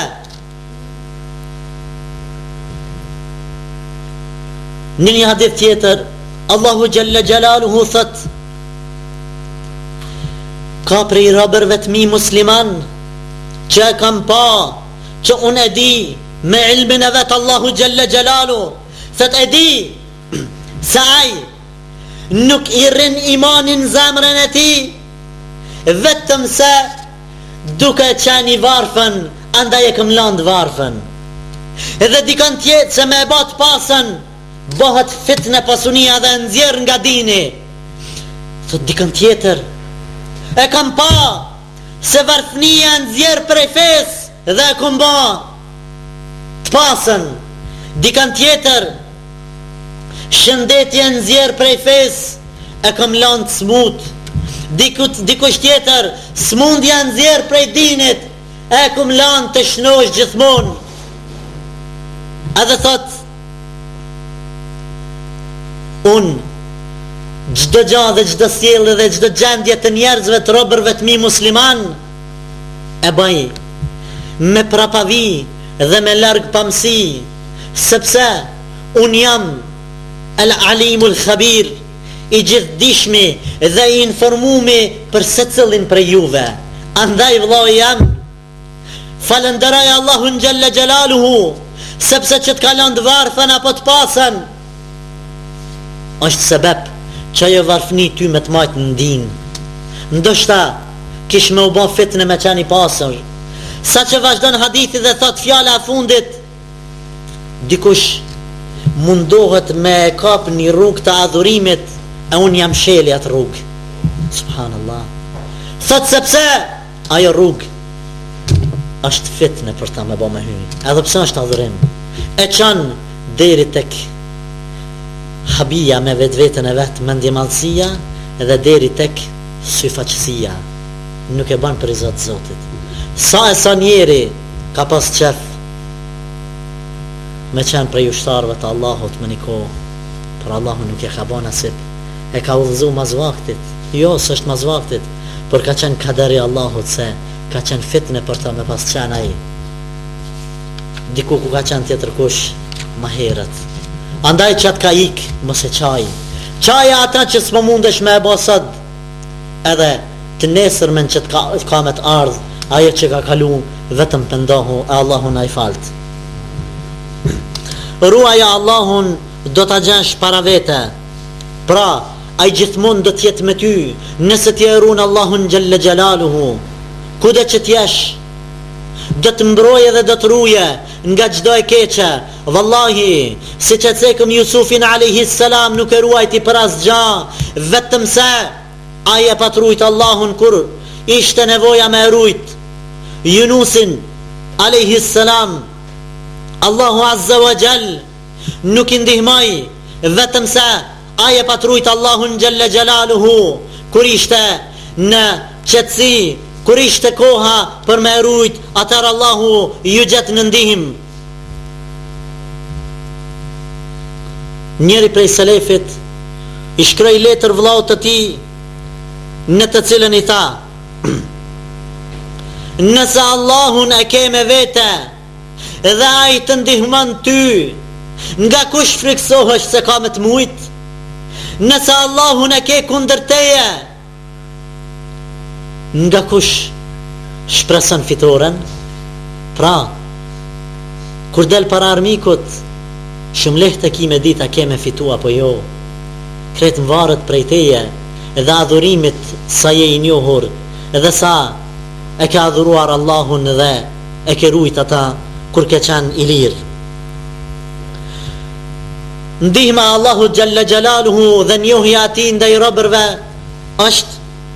Në një hadith tjetër Allahu Gjelle Gjelaluhu thot ka prej robërve të mi musliman që e kam pa, që unë e di me ilmin e vetë Allahu Gjelle Gjelaluhu, thot e di se aj nuk i rrin imanin zemrën e ti vetëm se duke qeni varfën, andaj e këm landë varfën. Edhe dikën tjetë se me e bat pasën bëhet fitne pasunia dhe nxjerr nga dini. Thot dikën tjetër e kam pa se varfënia nxjerr prej fes dhe e kom ba të pasën. Dikën tjetër shëndetje nxjerr prej fes e kam lanë të smut. Dikut, dikush tjetër smundja nxjerr prej dinit e kom lanë të shnosh gjithmonë. Edhe thot unë gjdo gja dhe gjdo sjellë dhe gjdo gjendje të njerëzve të robërve të mi musliman e bëj me prapavi dhe me larg pamësi, sepse unë jam el alimul khabir, i gjithdishmi dhe i informumi për se cëllin për juve. Andaj vëllai jam falenderoj Allahun Gjelle Gjelaluhu sepse që të kalon të varfën apo të pasën është sebeb që ajo varfëni ty me të majtë në din. Ndoshta kish me u bo fitne me qeni pasër. Sa që vazhdon hadithi dhe thot fjala e fundit, dikush mundohet me e kap një rrug të adhurimit e unë jam sheli atë rrug. Subhanallah. Thot sepse ajo rrug është fitne për ta me bo me hy, edhe pse është adhurim, e qanë deri tek habia me vetë vetën e vetë, mendjemalësia edhe deri tek syfaqësia, nuk e ban për i zotë zotit. Sa e sa njeri ka pas qef me qenë prej ushtarëve të Allahut me një kohë, për Allahu nuk e ka ban asip, e ka udhëzu mas vaktit, jo së është mas vaktit, për ka qenë kaderi Allahut, se ka qenë fitne për ta me pas qenë aji diku ku ka qenë tjetër kush ma herët. Andaj që atë ka ik mëse qaj qaja ata që s'mo mundesh me e basad edhe të nesërmen që të ka, ka me të ardh aje që ka kalu vetëm pëndohu e Allahun a i falt. Ruaja Allahun do t'a gjesh para vete, pra a i gjithmon do t'jet me ty nëse t'je run Allahun Gjelle Gjelaluhu, kude që t'jesh do të mbroje dhe do të ruje nga gjdo e keqe. Wallahi, si që të cekëm Jusufin alayhis salam nuk e ruajti për asgja, vetëm se aje pat rujt Allahun kur ishte nevoja me rujt Yunusin alayhis salam. Allahu Azza wa Jall nuk i ndihmoj vetëm se aje pat rujt Allahun Gjelle Gjelaluhu kur ishte në qetësi, kur ishte koha për me rujt, atër Allahu ju gjetë në ndihim. Njeri prej selefit i shkroj letër vllaut të ti në të cilën i tha nëse Allahun e ke me vete dhe a i të ndihman ty, nga kush friksohesh se ka me të mujt? Nëse Allahun e ke kundër teje, nga kush shpreson fitoren? Pra, kur del para armikut, Shumë lehtë ki me dit a ke me fitu apo jo. Kretë më varët prej teje edhe adhurimit sa je i njohur edhe sa e ke adhuruar Allahun dhe e ke rujt ata kur ke qenë i lirë. Ndihma Allahu Gjelle Gjelaluhu dhe njohja ati ndaj robërve është,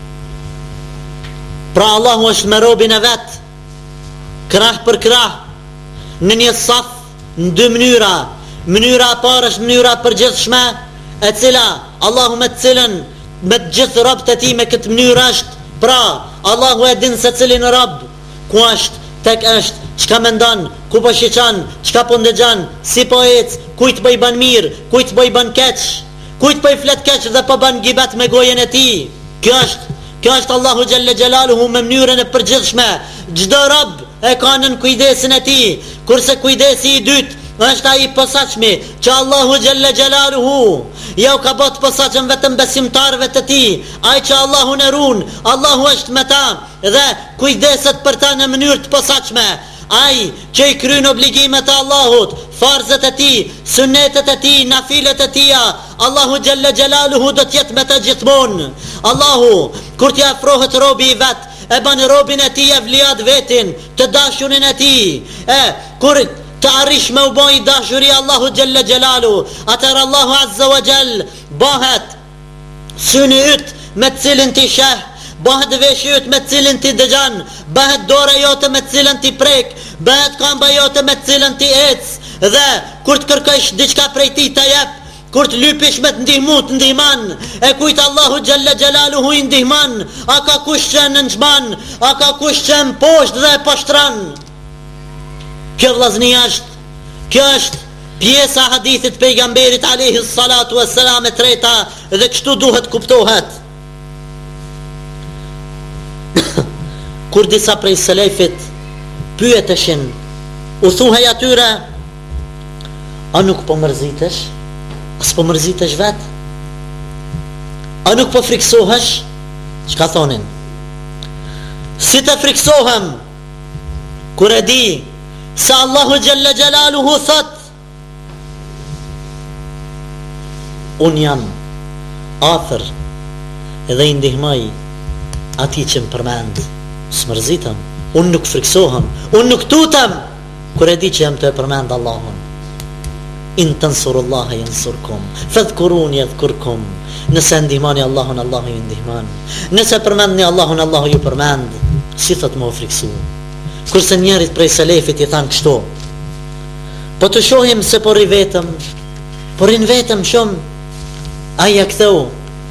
pra Allahu është me robin e vetë, krah për krah, në një saf, në dy mënyra. Mënyra e parë është mënyra përgjithshme, e cila Allahu me të cilën me të gjithë robët e tij me këtë mënyrë është, pra Allahu e din se cilin rob ku është, tek është, çka mendon, ku po shiçan, çka po ndëgjon, si po ec, kujt po i bën mirë, kujt po i bën keq, kujt po i flet keq dhe po bën gibet me gojen e tij. Kjo është, kjo është Allahu Gjelle Gjelaluhu me mënyrën e përgjithshme. Çdo rob e ka nën kujdesin e tij, kurse kujdesi i dytë është ai i posaçmi që Allahu Gjelle Gjelaluhu ja u ka bot posaçëm vetëm besimtarëve të tij. Ai që Allahu në ruan, Allahu është me ta dhe kujdeset për ta në mënyrë të posaçme. Ai që i kryen obligimet e Allahut, farzet e tij, sunetet e tij, nafilet e tija, Allahu Gjelle Gjelaluhu do të jetë me ta gjithmonë. Allahu kur t'i afrohet robi i vet, e bën robin e tij e vlijat vetin, të dashurin e tij. E kur të arrish me u bë i dashuri Allahu Gjelle Gjelalu, atëherë Allahu Azza wa Jall bëhet syni yt me të cilin ti sheh, bëhet veshi yt me të cilin ti dëgjon, bëhet dora jote me të cilën ti prek, bëhet kamba jote me të cilën ti ec, dhe kur të kërkosh diçka prej tij ta jep, kur të lypish me të ndihmu të ndihman, e kujt Allahu Gjelle Gjelaluhu i ndihman, a ka kush që në nxman, a ka kush që në poshtë dhe e poshtran. Kjo vllazni është, kjo është pjesa e hadithit pejgamberit alayhi salatu wassalam e treta dhe kështu duhet kuptohet. Kur disa prej selefit pyeteshin, u thuhej atyre, a nuk po mërzitesh? As po mërzitesh vet? A nuk po friksohesh? Çka thonin? Si të friksohem kur e di se Allahu Gjelle Gjelaluhu thot, unë jam afër edhe i ndihmoj ati që më përmend. S'mërzitem, unë nuk friksohem, unë nuk tutem kur e di që jam të e përmend Allahun. In tansurullaha yansurkum, fadhkuruni yadhkurkum. Nëse ndihmoni Allahun, Allahu ju ndihmon. Nëse përmendni Allahun, Allahu ju përmend. Si thot më u friksu? Kurse njerit prej selefit i thanë kështu, po të shohim se po ri vetëm, po rin vetëm shumë, aja këtheu,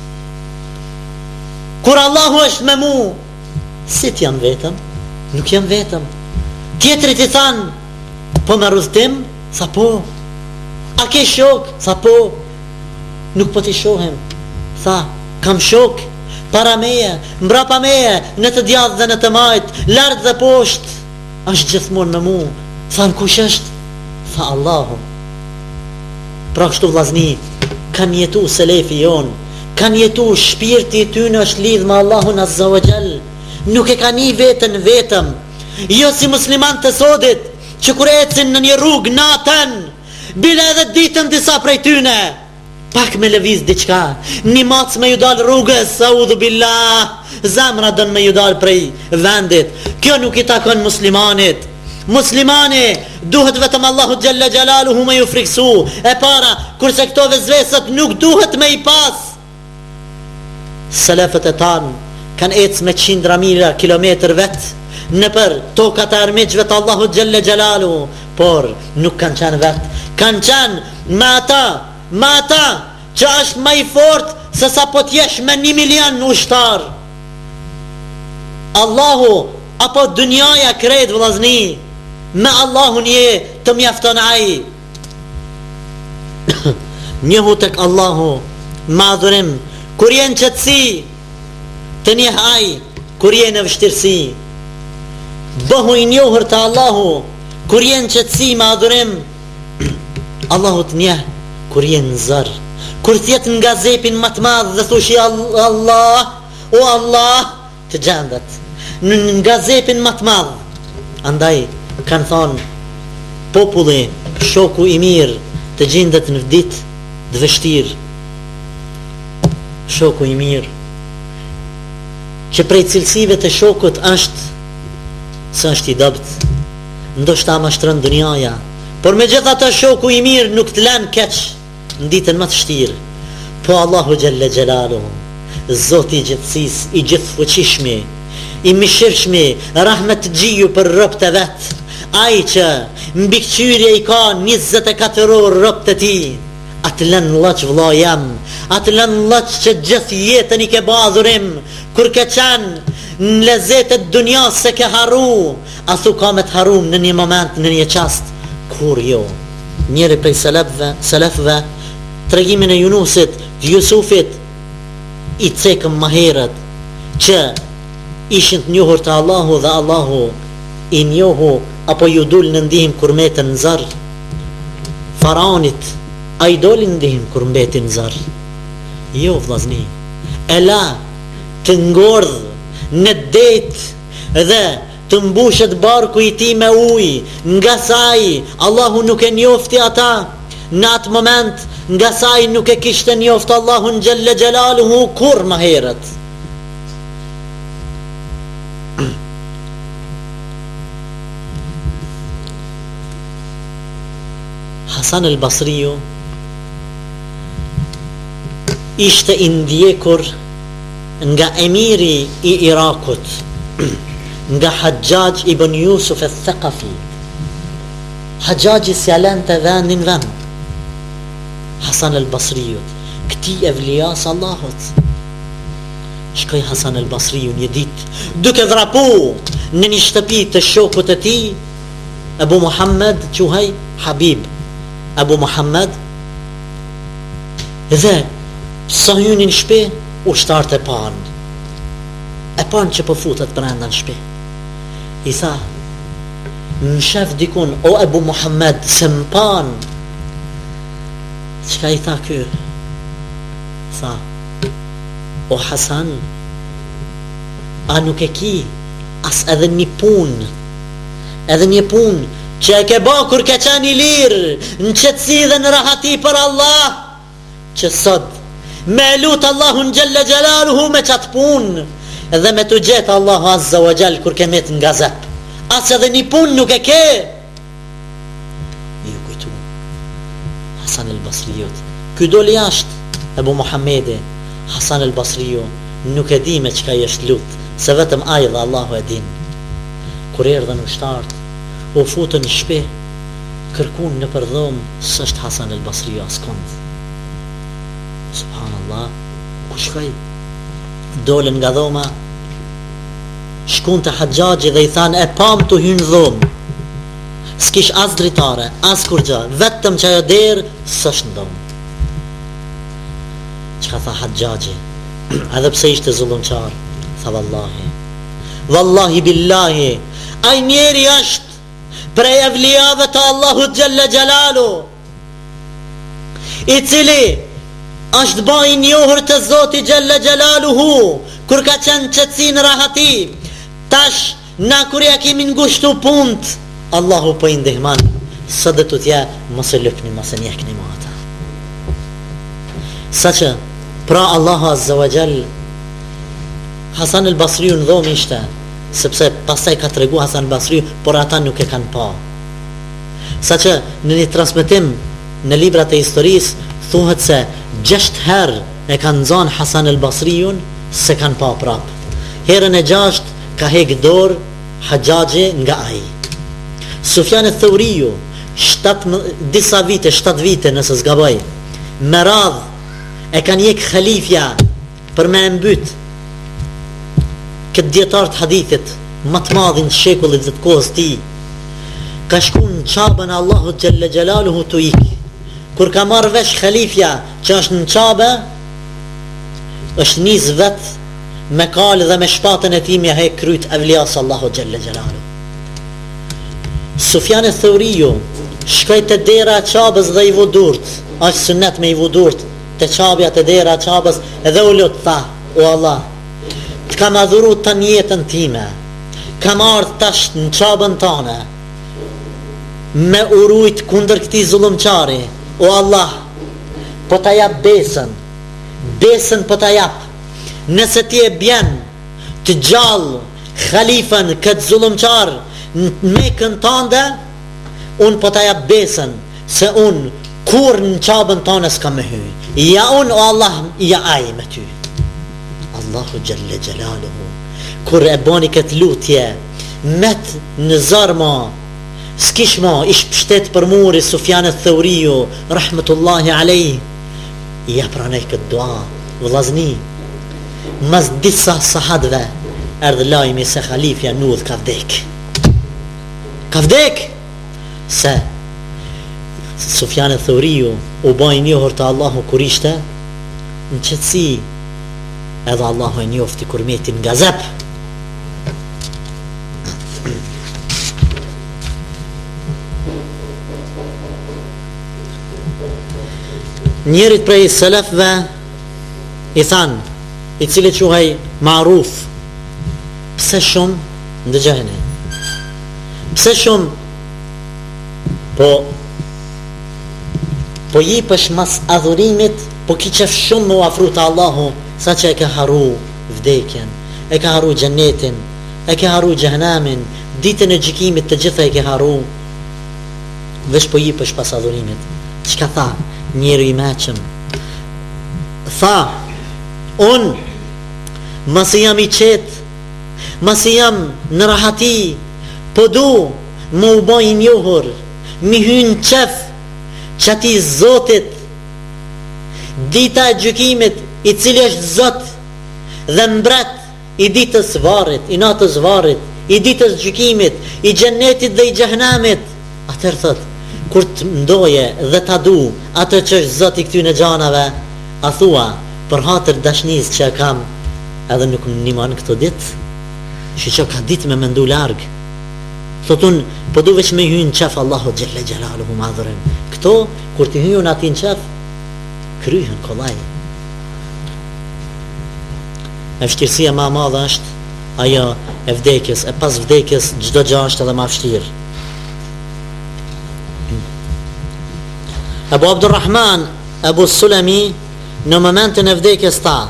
kur Allahu është me mu, si t'jam vetëm? Nuk jam vetëm. Tjetrit i thanë, po me rudhtim? Sa po? A ke shok? Sa po? Nuk po t'i shohim. Tha, kam shok, para meje, mbrapa meje, në të djathë dhe në të majtë, lartë dhe poshtë, është gjithmonë me mu. Thanë, kush është? Tha, Allahu. Pra kështu vllazni, kanë jetu selefi jonë, kanë jetu shpirti i tyre është lidh me Allahun Azza wa Jall. Nuk e kanë i vetën vetëm. Jo si musliman të sodit, që kur ecin në një rrugë natën, bile edhe ditën disa prej tyne, pak me lëviz diçka, një mac me ju dal rrugës, audhu billah, zemra dën me ju dal prej vendit. Kjo nuk i takon muslimanit. Muslimani duhet vetëm Allahu Gjelle Gjelaluhu me ju friksu e para, kurse këto vezveset nuk duhet me i pas. Selefët e tanë kanë ecë me qindra mira kilometër vetë në për tokat e armiqve të Allahu Gjelle Gjelaluhu, por nuk kanë qenë vetë, kanë qenë me ata, me ata që është më i fort se sa po t'jesh me një milion ushtar. Allahu apo dunjaja krejt vllazni, me Allahun je të mjafton ai. Njohu tek Allahu me adhurim, kur jenë qëtësi, të njeh ai, kur jenë në vështirësi. Bëhu i njohër të Allahu, kur jenë qëtësi me adhurim, Allahu të njeh, kur jenë në zërë, kur tjetë nga zepin më të madhë dhe thushi Allah, o Allah, të gjendet, nga zepin më të madhë. Andaj, kanë thonë, populli, shoku i mirë, të gjendet në ditë të vështirë, shoku i mirë, që prej cilësive të shokut është se është i dobt, ndoshta mashtron dunjaja, por megjithatë shoku i mirë nuk të lën keq në ditën më të vështirë. Po Allahu xhalla xhelaluhu, Zoti i gjithësisë, i gjithfuqishmi, i mëshirshmi, rahmet gjiju për robët e vet, ai që mbi këqyrje i ka njëzet e katër orë robët e tij, atë lën lloç vëlla jam, atë lën lloç që gjithë jetën i ke bë adhurim, kur ke qenë në lezetet dunjas se ke harru, a thu ka me të harru në një moment, në një qast, kur jo. Njëri prej selefve, selefve tregimin e Yunusit, Jusufit, i cekëm më herët, që ishin të njohur të Allahu dhe Allahu i njohu apo ju dul në ndihim kur metën në zar. Faraonit a i doli në ndihim kur mbeti në zar? Jo vllazni, e la të ngordh në det dhe të mbushet barku i tij me ujë, nga saj Allahu nuk e njofti ata në atë moment, nga saj nuk e kishte njoftë Allahun xhalla xhelaluhu kur më herët. Hasan al-Basriu ishte i ndjekur nga emiri i Irakut, nga Hajjaj ibn Yusuf al-Thaqafi. Hajjaji s'jalan të vendin vend Hasan al-Basriu, këti evlias Allahut. Shkoi Hasan al-Basriu një ditë, duke vrapu në një shtëpi të shokut të tij, Abu Muhammad quhej Habib Abu Muhammad, dhe sa hyni në shtëpi, ushtarët e panë e panë që po futet brenda në shtëpi. I tha, më shef dikun, o Abu Muhammad, se më panë. Çka i tha ky? Tha, o Hasan, a nuk e ki as edhe një punë, edhe një punë që e ke ba kur ke qenë i lirë, në qetësi dhe në rahati për Allah, që sot me lutë Allahun xhalla xhelaluhu me qatë punë, dhe me të gjetë Allahu azza wa xal kur ke met në gazep, as edhe një punë nuk e ke. Ju kujtu Hasan al-Basriut, ky doli jashtë, Abu Muhammedi, Hasan al-Basriu nuk e di me çka i është lutë, se vetëm ai dhe Allahu e din. Kur erdhën ushtarët, u futën në shtëpi, kërkuan në përdhom, s'është Hasan al-Basriu askund. Subhanallah, ku shkoi? Dolën nga dhoma, shkun të Hajjaji dhe i than, e pam të hynë dhomë, s'kish as dritare, as kur gja, vetëm që ajo derë, s'është në dhomë. Çka tha Hajjaji, edhe pse ishte zullumçar, tha vallahi, vallahi billahi, ai njeri është prej evlijave të Allahut xhalla xhelalu, i cili është ba i njohur të Zoti xhalla xhelaluhu kur ka qenë qetësi në rahati. Tash na kur ja kemi ngushtu punt, Allahu po i ndihmon, sa do të t'ja mos e lëpni, mos e njehni më ata. Saqë pra Allahu azza wa jall, Hasan al-Basriu në dhomë ishte, sepse pastaj ka tregu Hasan al-Basriu, por ata nuk e kanë pa. Saqë në një transmetim në librat e historisë thuhet se gjashtë herë e kanë nxanë Hasan al-Basriun, se kanë pa prap. Herën e gjashtë ka hek dorë Hajjaji nga ai. Sufjan al-Thauriu, disa vite, shtatë vite nëse s'gaboj, me radhë e kanë jek khalifja për me mbyt këtë dietar të hadithit më të madhin të shekullit dhe të kohës tij. Ka shku në qabën Allahu xhalla xhelaluhu tu ik. Kur ka marrë vesh khalifja që është në qabe, është nis vet me kalë dhe me shpatën e tij me he kryt evlias Allahu xhalla xhelaluhu. Sufjan al-Thauriu shkoi te dera e qabës dhe i vudurt, është sunnet me i vudurt te qabja te dera e qabës, dhe u lut tha, o Allah, të kam adhuru të njetën time, kam ardhë tash në qabën tane, me urujt kundër këti zullumqari, o Allah, po ta jap besën, besën po ta jap, nëse ti e bjen të gjallë khalifën këtë zullumqar në Mekën tënde, unë po ta jap besën se unë kur në qabën tonë s'ka me hy, ja unë o Allah, ja aj me ty. Allahu Gjelle Gjelaluhu kur e boni këtë lutje met në zarma s'kish ma ish pështet për muri Sufjanet Thauriju rahmetullahi alej, ja pranej këtë dua vëllazni. Mas disa sahadve erdhë lajmi se khalifja Nudh ka vdek, ka vdek se Sufjanet Thauriju u baj njohër të Allahu kur ishte në qëtësi, edhe Allahu e njofti kur metin nga zep. Njerit prej selefve i than, i cili quhej Maruf, pse shumë ndëgjajne, pse shumë po po jipësh mas adhurimit, po ki qef shumë më afru të Allahu, sa që e ke haru vdekjen, e ke haru gjennetin, e ke haru gjehenamin, ditën e gjikimit të gjitha e ke haru, vesh po jipësh pas adhurimit. Qka tha njeri i meqëm? Tha, unë masi jam i qetë, masi jam në rahati, po du më u boj njohur, mi hynë qef që ati Zotit, dita e gjykimit, i cili është Zot dhe mbret i ditës varit, i natës varit, i ditës gjykimit, i gjennetit dhe i gjehnamit. Atër thët, kur të mdoje dhe ta du atë që është Zot i këtyne gjanave, a thua për hatër dashnis që kam, edhe nuk më nimon këto dit, që që ka dit me mendu largë. Thotun, po du veç me hynë qef Allahu Gjelle Gjelaluhu madhërën. Këto, kur të hynë atin qef, kryhën kolaj. E vështirësia ma madhe është ajo e vdekjes, e pas vdekjes gjdo gjë është edhe ma vështirë. Ebu Abdurrahman Ebu Sulemi në momentin e vdekjes ta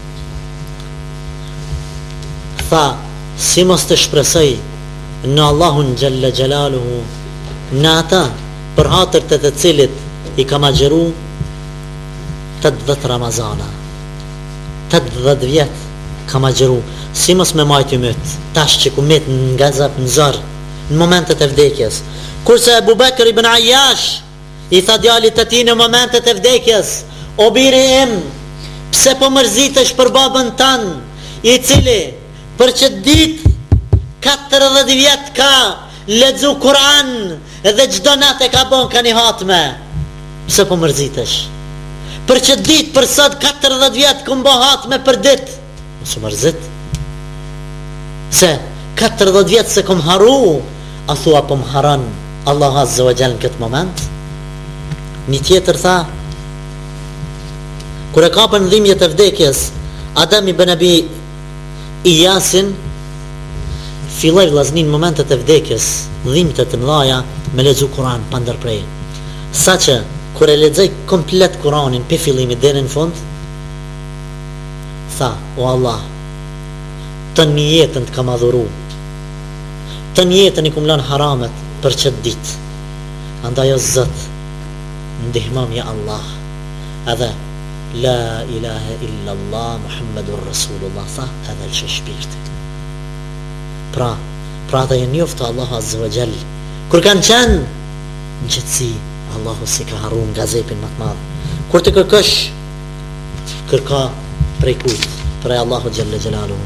tha, si mos të shpresoj në Allahun Gjelle Gjelaluhu, në ata për hatër të të cilit i kam agjeru të dhëtë Ramazana, të dhëtë vjetë kam agjeru, si mos me majtë i mëtë, tash që ku metë nga zap në zërë, në momentet e vdekjes. Kurse Ebu Bekër ibn Ayyash i tha djalit të ti në momentet e vdekjes, o biri im, pse po mërzitesh për babën tanë, i cili për që dit katërdhjetë vjetë ka lexu Kur'an dhe gjdo natë e ka bon ka një hatme, pse po mërzitesh? Për që dit për sot katërdhjetë vjetë këm bo hatme për dit, mësë mërzit, se katërdhjetë vjetë se këm haru, a thua po më haran Allah Azza wa Jall në këtë moment. Një tjetër tha, kër e kapën dhimjet e vdekjes Adam ibn Abi Iyasin, filloj vllaznin momentet e vdekjes, dhimjet e mëdha me lexu Kur'an pa ndërprej. Saqë kur e lexoj komplet Kur'anin pe fillimit deri në fund, tha, o Allah, të një jetën të kam adhuru, të një jetën i kum lën haramet për qëtë dit, andaj o Zot, ndihmam ja Allah, edhe la ilaha illa Allah Muhammedur Rasulullah, tha edhe lëshë shpirti. Pra, pra dhe e njoftë Allah Azza wa Jall, kur kanë qenë në qëtësi, Allahu si ka harun gazepin më të madhë. Kur të kërkësh, kërka prej kujt, prej Allahu Gjelle Gjelaluhu.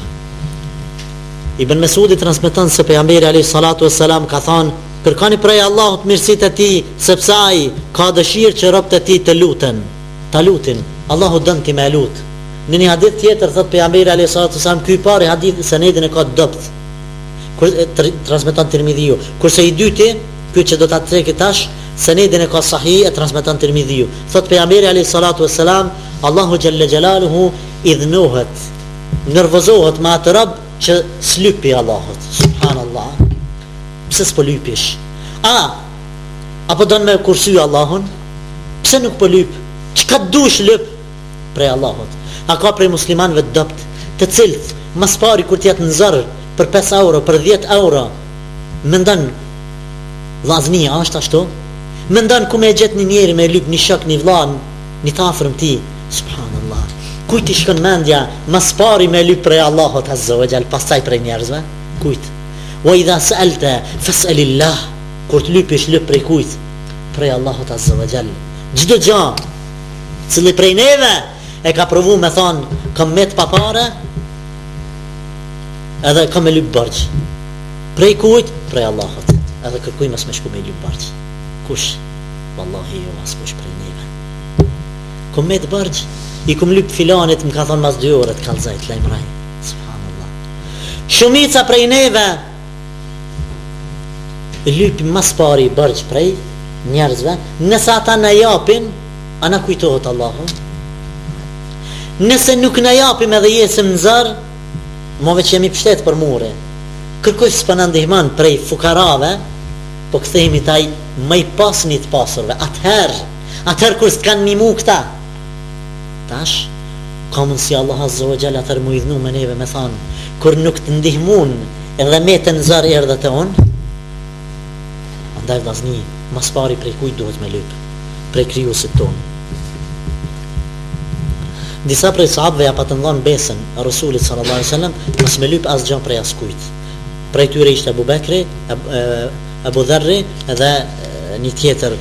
Ibn Mesudi transmeton se pejgamberi alayhi salatu wassalam ka thënë, kërkoni prej Allahut mirësitë e tij, sepse ai ka dëshirë që robët e tij të luten, ta lutin. Allahu don ti me lut. Në një hadith tjetër thot pejgamberi alayhi salatu wassalam, ky pari hadith senedin e ka dopt. Kur transmeton Tirmidhiu, kurse i dyti, ky që do ta treki tash, senedin e ka sahih e transmeton Tirmidhiu. Thot pejgamberi alayhi salatu wassalam, Allahu Gjelle Gjelaluhu idhnohet, nervozohet me atë rob që s'lypi Allahut. Subhanallah. Pse s'po lypish? A, apo don me kursy Allahun? Pse nuk po lyp? Çka dush lyp prej Allahut? A ka prej muslimanëve të dopt, të cilët mas pari kur t'jetë në zërë për pesë euro, për dhjetë euro, mendon vllaznia është ashtu? Mendon ku me gjet një njeri me lyp një shok, një vllan, një të afërm ti, subhanallah. Kujt i shkon mendja mas pari me lyp prej Allahut azza wa jall, pastaj prej njerëzve? Kujt? Wa idha sa'alta fas'alillah. Kur të lypish lyp prej kujt? Prej Allahut azza wa jall. Çdo gjë cili prej neve e ka provu me thonë kam met pa pare, edhe kam me lyp borxh. Prej kujt? Prej Allahut. Edhe kërkuj mos me shku me lyp borxh. Kush? Wallahi jo as kush prej neve. Kam met borxh, i kum lyp filanit, më ka thonë mas dy orë të kallzoj të lajmëroj. Subhanallah. Shumica prej neve lypi mas pari borxh prej njerëzve, nëse ata na japin, ana kujtohet Allahu. Nëse nuk na japim edhe jesim në zër, move që jemi pështet për mure, kërkuj s'pa na ndihmon prej fukarave, po kthehemi taj më i pasni të pasurve. Atëherë, atëherë kur s'kan nimu këta, tash ka mundsi Allah azza wa jalla atëherë mu idhnu me neve me thonë, kur nuk të ndihmun edhe me të në zër erdhët e unë. Andaj vllazni, mas pari prej kujt duhet me lyp? Prej krijuesit tonë. Disa prej sahabëve ja patën dhënë besën e Rasulit sallallahu alaihi wasallam, mos me lyp asgjë prej askujt. Prej tyre ishte Abu Bekri, Abu Dharri edhe një tjetër,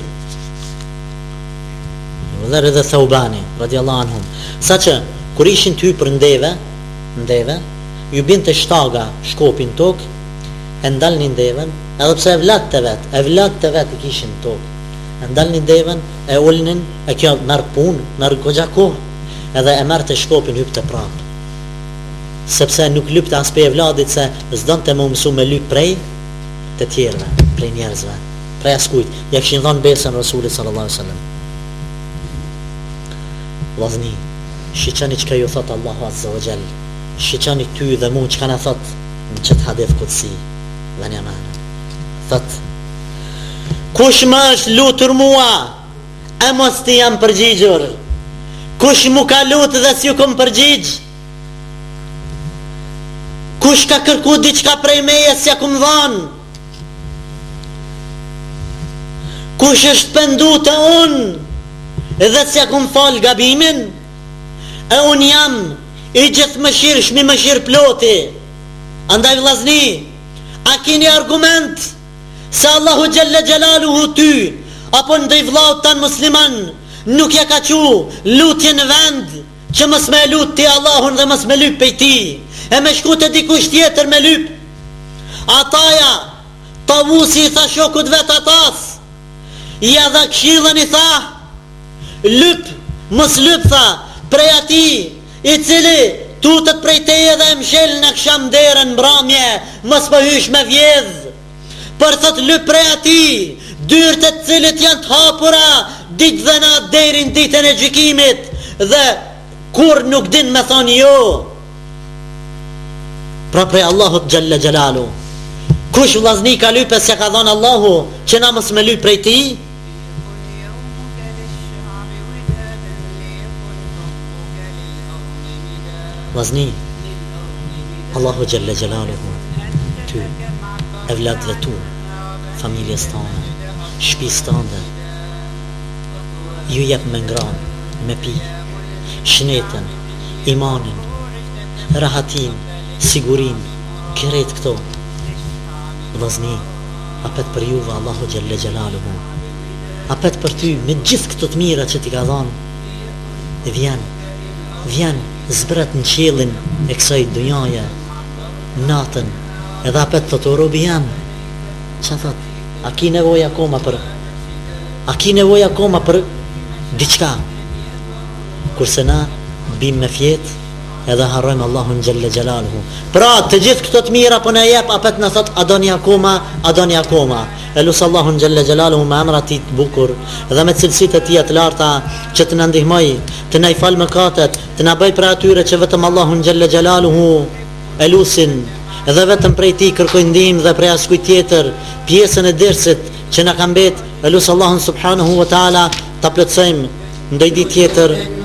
Abu Dharri dhe Thaubani radhiyallahu anhum. Saqë kur ishin të hypër ndeve, ndeve, ju binte shtaga shkopin tokë, e ndalnin devën, edhe pse evlat të vet, evlat të vet i kishin tokë. E ndalnin devën, e ulnin, e kjo merr punë, merr goxha kohë, edhe e merr të shkopin hypte prapë. Sepse nuk lypte as pe evladit se s'donte më mësu me lyp prej të tjerëve, prej njerëzve, prej askujt. Ja kishin dhënë besën Rasulit sallallahu alaihi wasallam. Vllazni, shiqani çka ju thot Allahu azza wa jall. Shiqani ty dhe mu çka na thot në çet hadith kutsi. Dhe një manë thot, kush më është lutur mua, e mos ti jam përgjigjur. Kush mu ka lutë dhe s'ju kom përgjigj, kush ka kërku diçka prej meje s'ja kum dhanë, kush është pendu të unë edhe s'ja kum fal gabimin, e unë jam i gjithë mëshirë, shmi mëshirë ploti. Andaj vllazni, a kini argument se Allahu Gjelle Gjelaluhu ty apo ndaj vllaut tan musliman nuk ja ka qu lutje në vend që mos me lut ti Allahun dhe mos me lyp pej ti, e me shku të dikush tjetër me lyp? Ataja Tavusi i tha shokut vet atas, ja dha këshillën, i tha lyp, mos lyp, tha, prej ati i cili tutët prej teje dhe mshel në ksham derën mbramje, mos po hysh me vjedh. Për thot lyp prej ati dyrt e cilit janë të hapura ditë dhe natë derin ditën e gjykimit, dhe kur nuk din me thonë jo. Pra prej Allahut Gjelle Gjelalu, kush vllazni ka lype se ka thonë Allahu që na mos me lyp prej ti? Vllazni, Allahu Gjelle Gjelaluhu ty, evladve tu, familjes tane, shpis tane, ju jep me ngran, me pi, shnetën, imanin, rahatin, sigurin, kërejt këto. Vllazni, apet për juve Allahu Gjelle Gjelaluhu, apet për ty me gjithë këto të mira që ti ka dhanë, vjen, vjen zbret në qiellin e kësaj dunjaje, natën, edhe apet thot o robi jam, që thot, a ki nevoj akoma për, a ki nevoj akoma për diçka, kurse na bim me fjet edhe harrojmë Allahun Gjelle Gjelaluhu. Pra të gjithë këto të mira po ne jep, apet në thot a doni akoma, a doni akoma. E lusë Allahun Gjelle Gjelaluhu me emra ti të bukur dhe me cilësit e tia të larta që të në ndihmoj, të në i falë mëkatet, të në bëj për atyre që vetëm Allahun Gjelle Gjelaluhu e lusin, edhe vetëm prej ti kërkoj ndihmë dhe prej askuj tjetër pjesën e dersit që na ka mbet. E lusë Allahun subhanahu wa taala ta plotësojmë ndaj ditë tjetër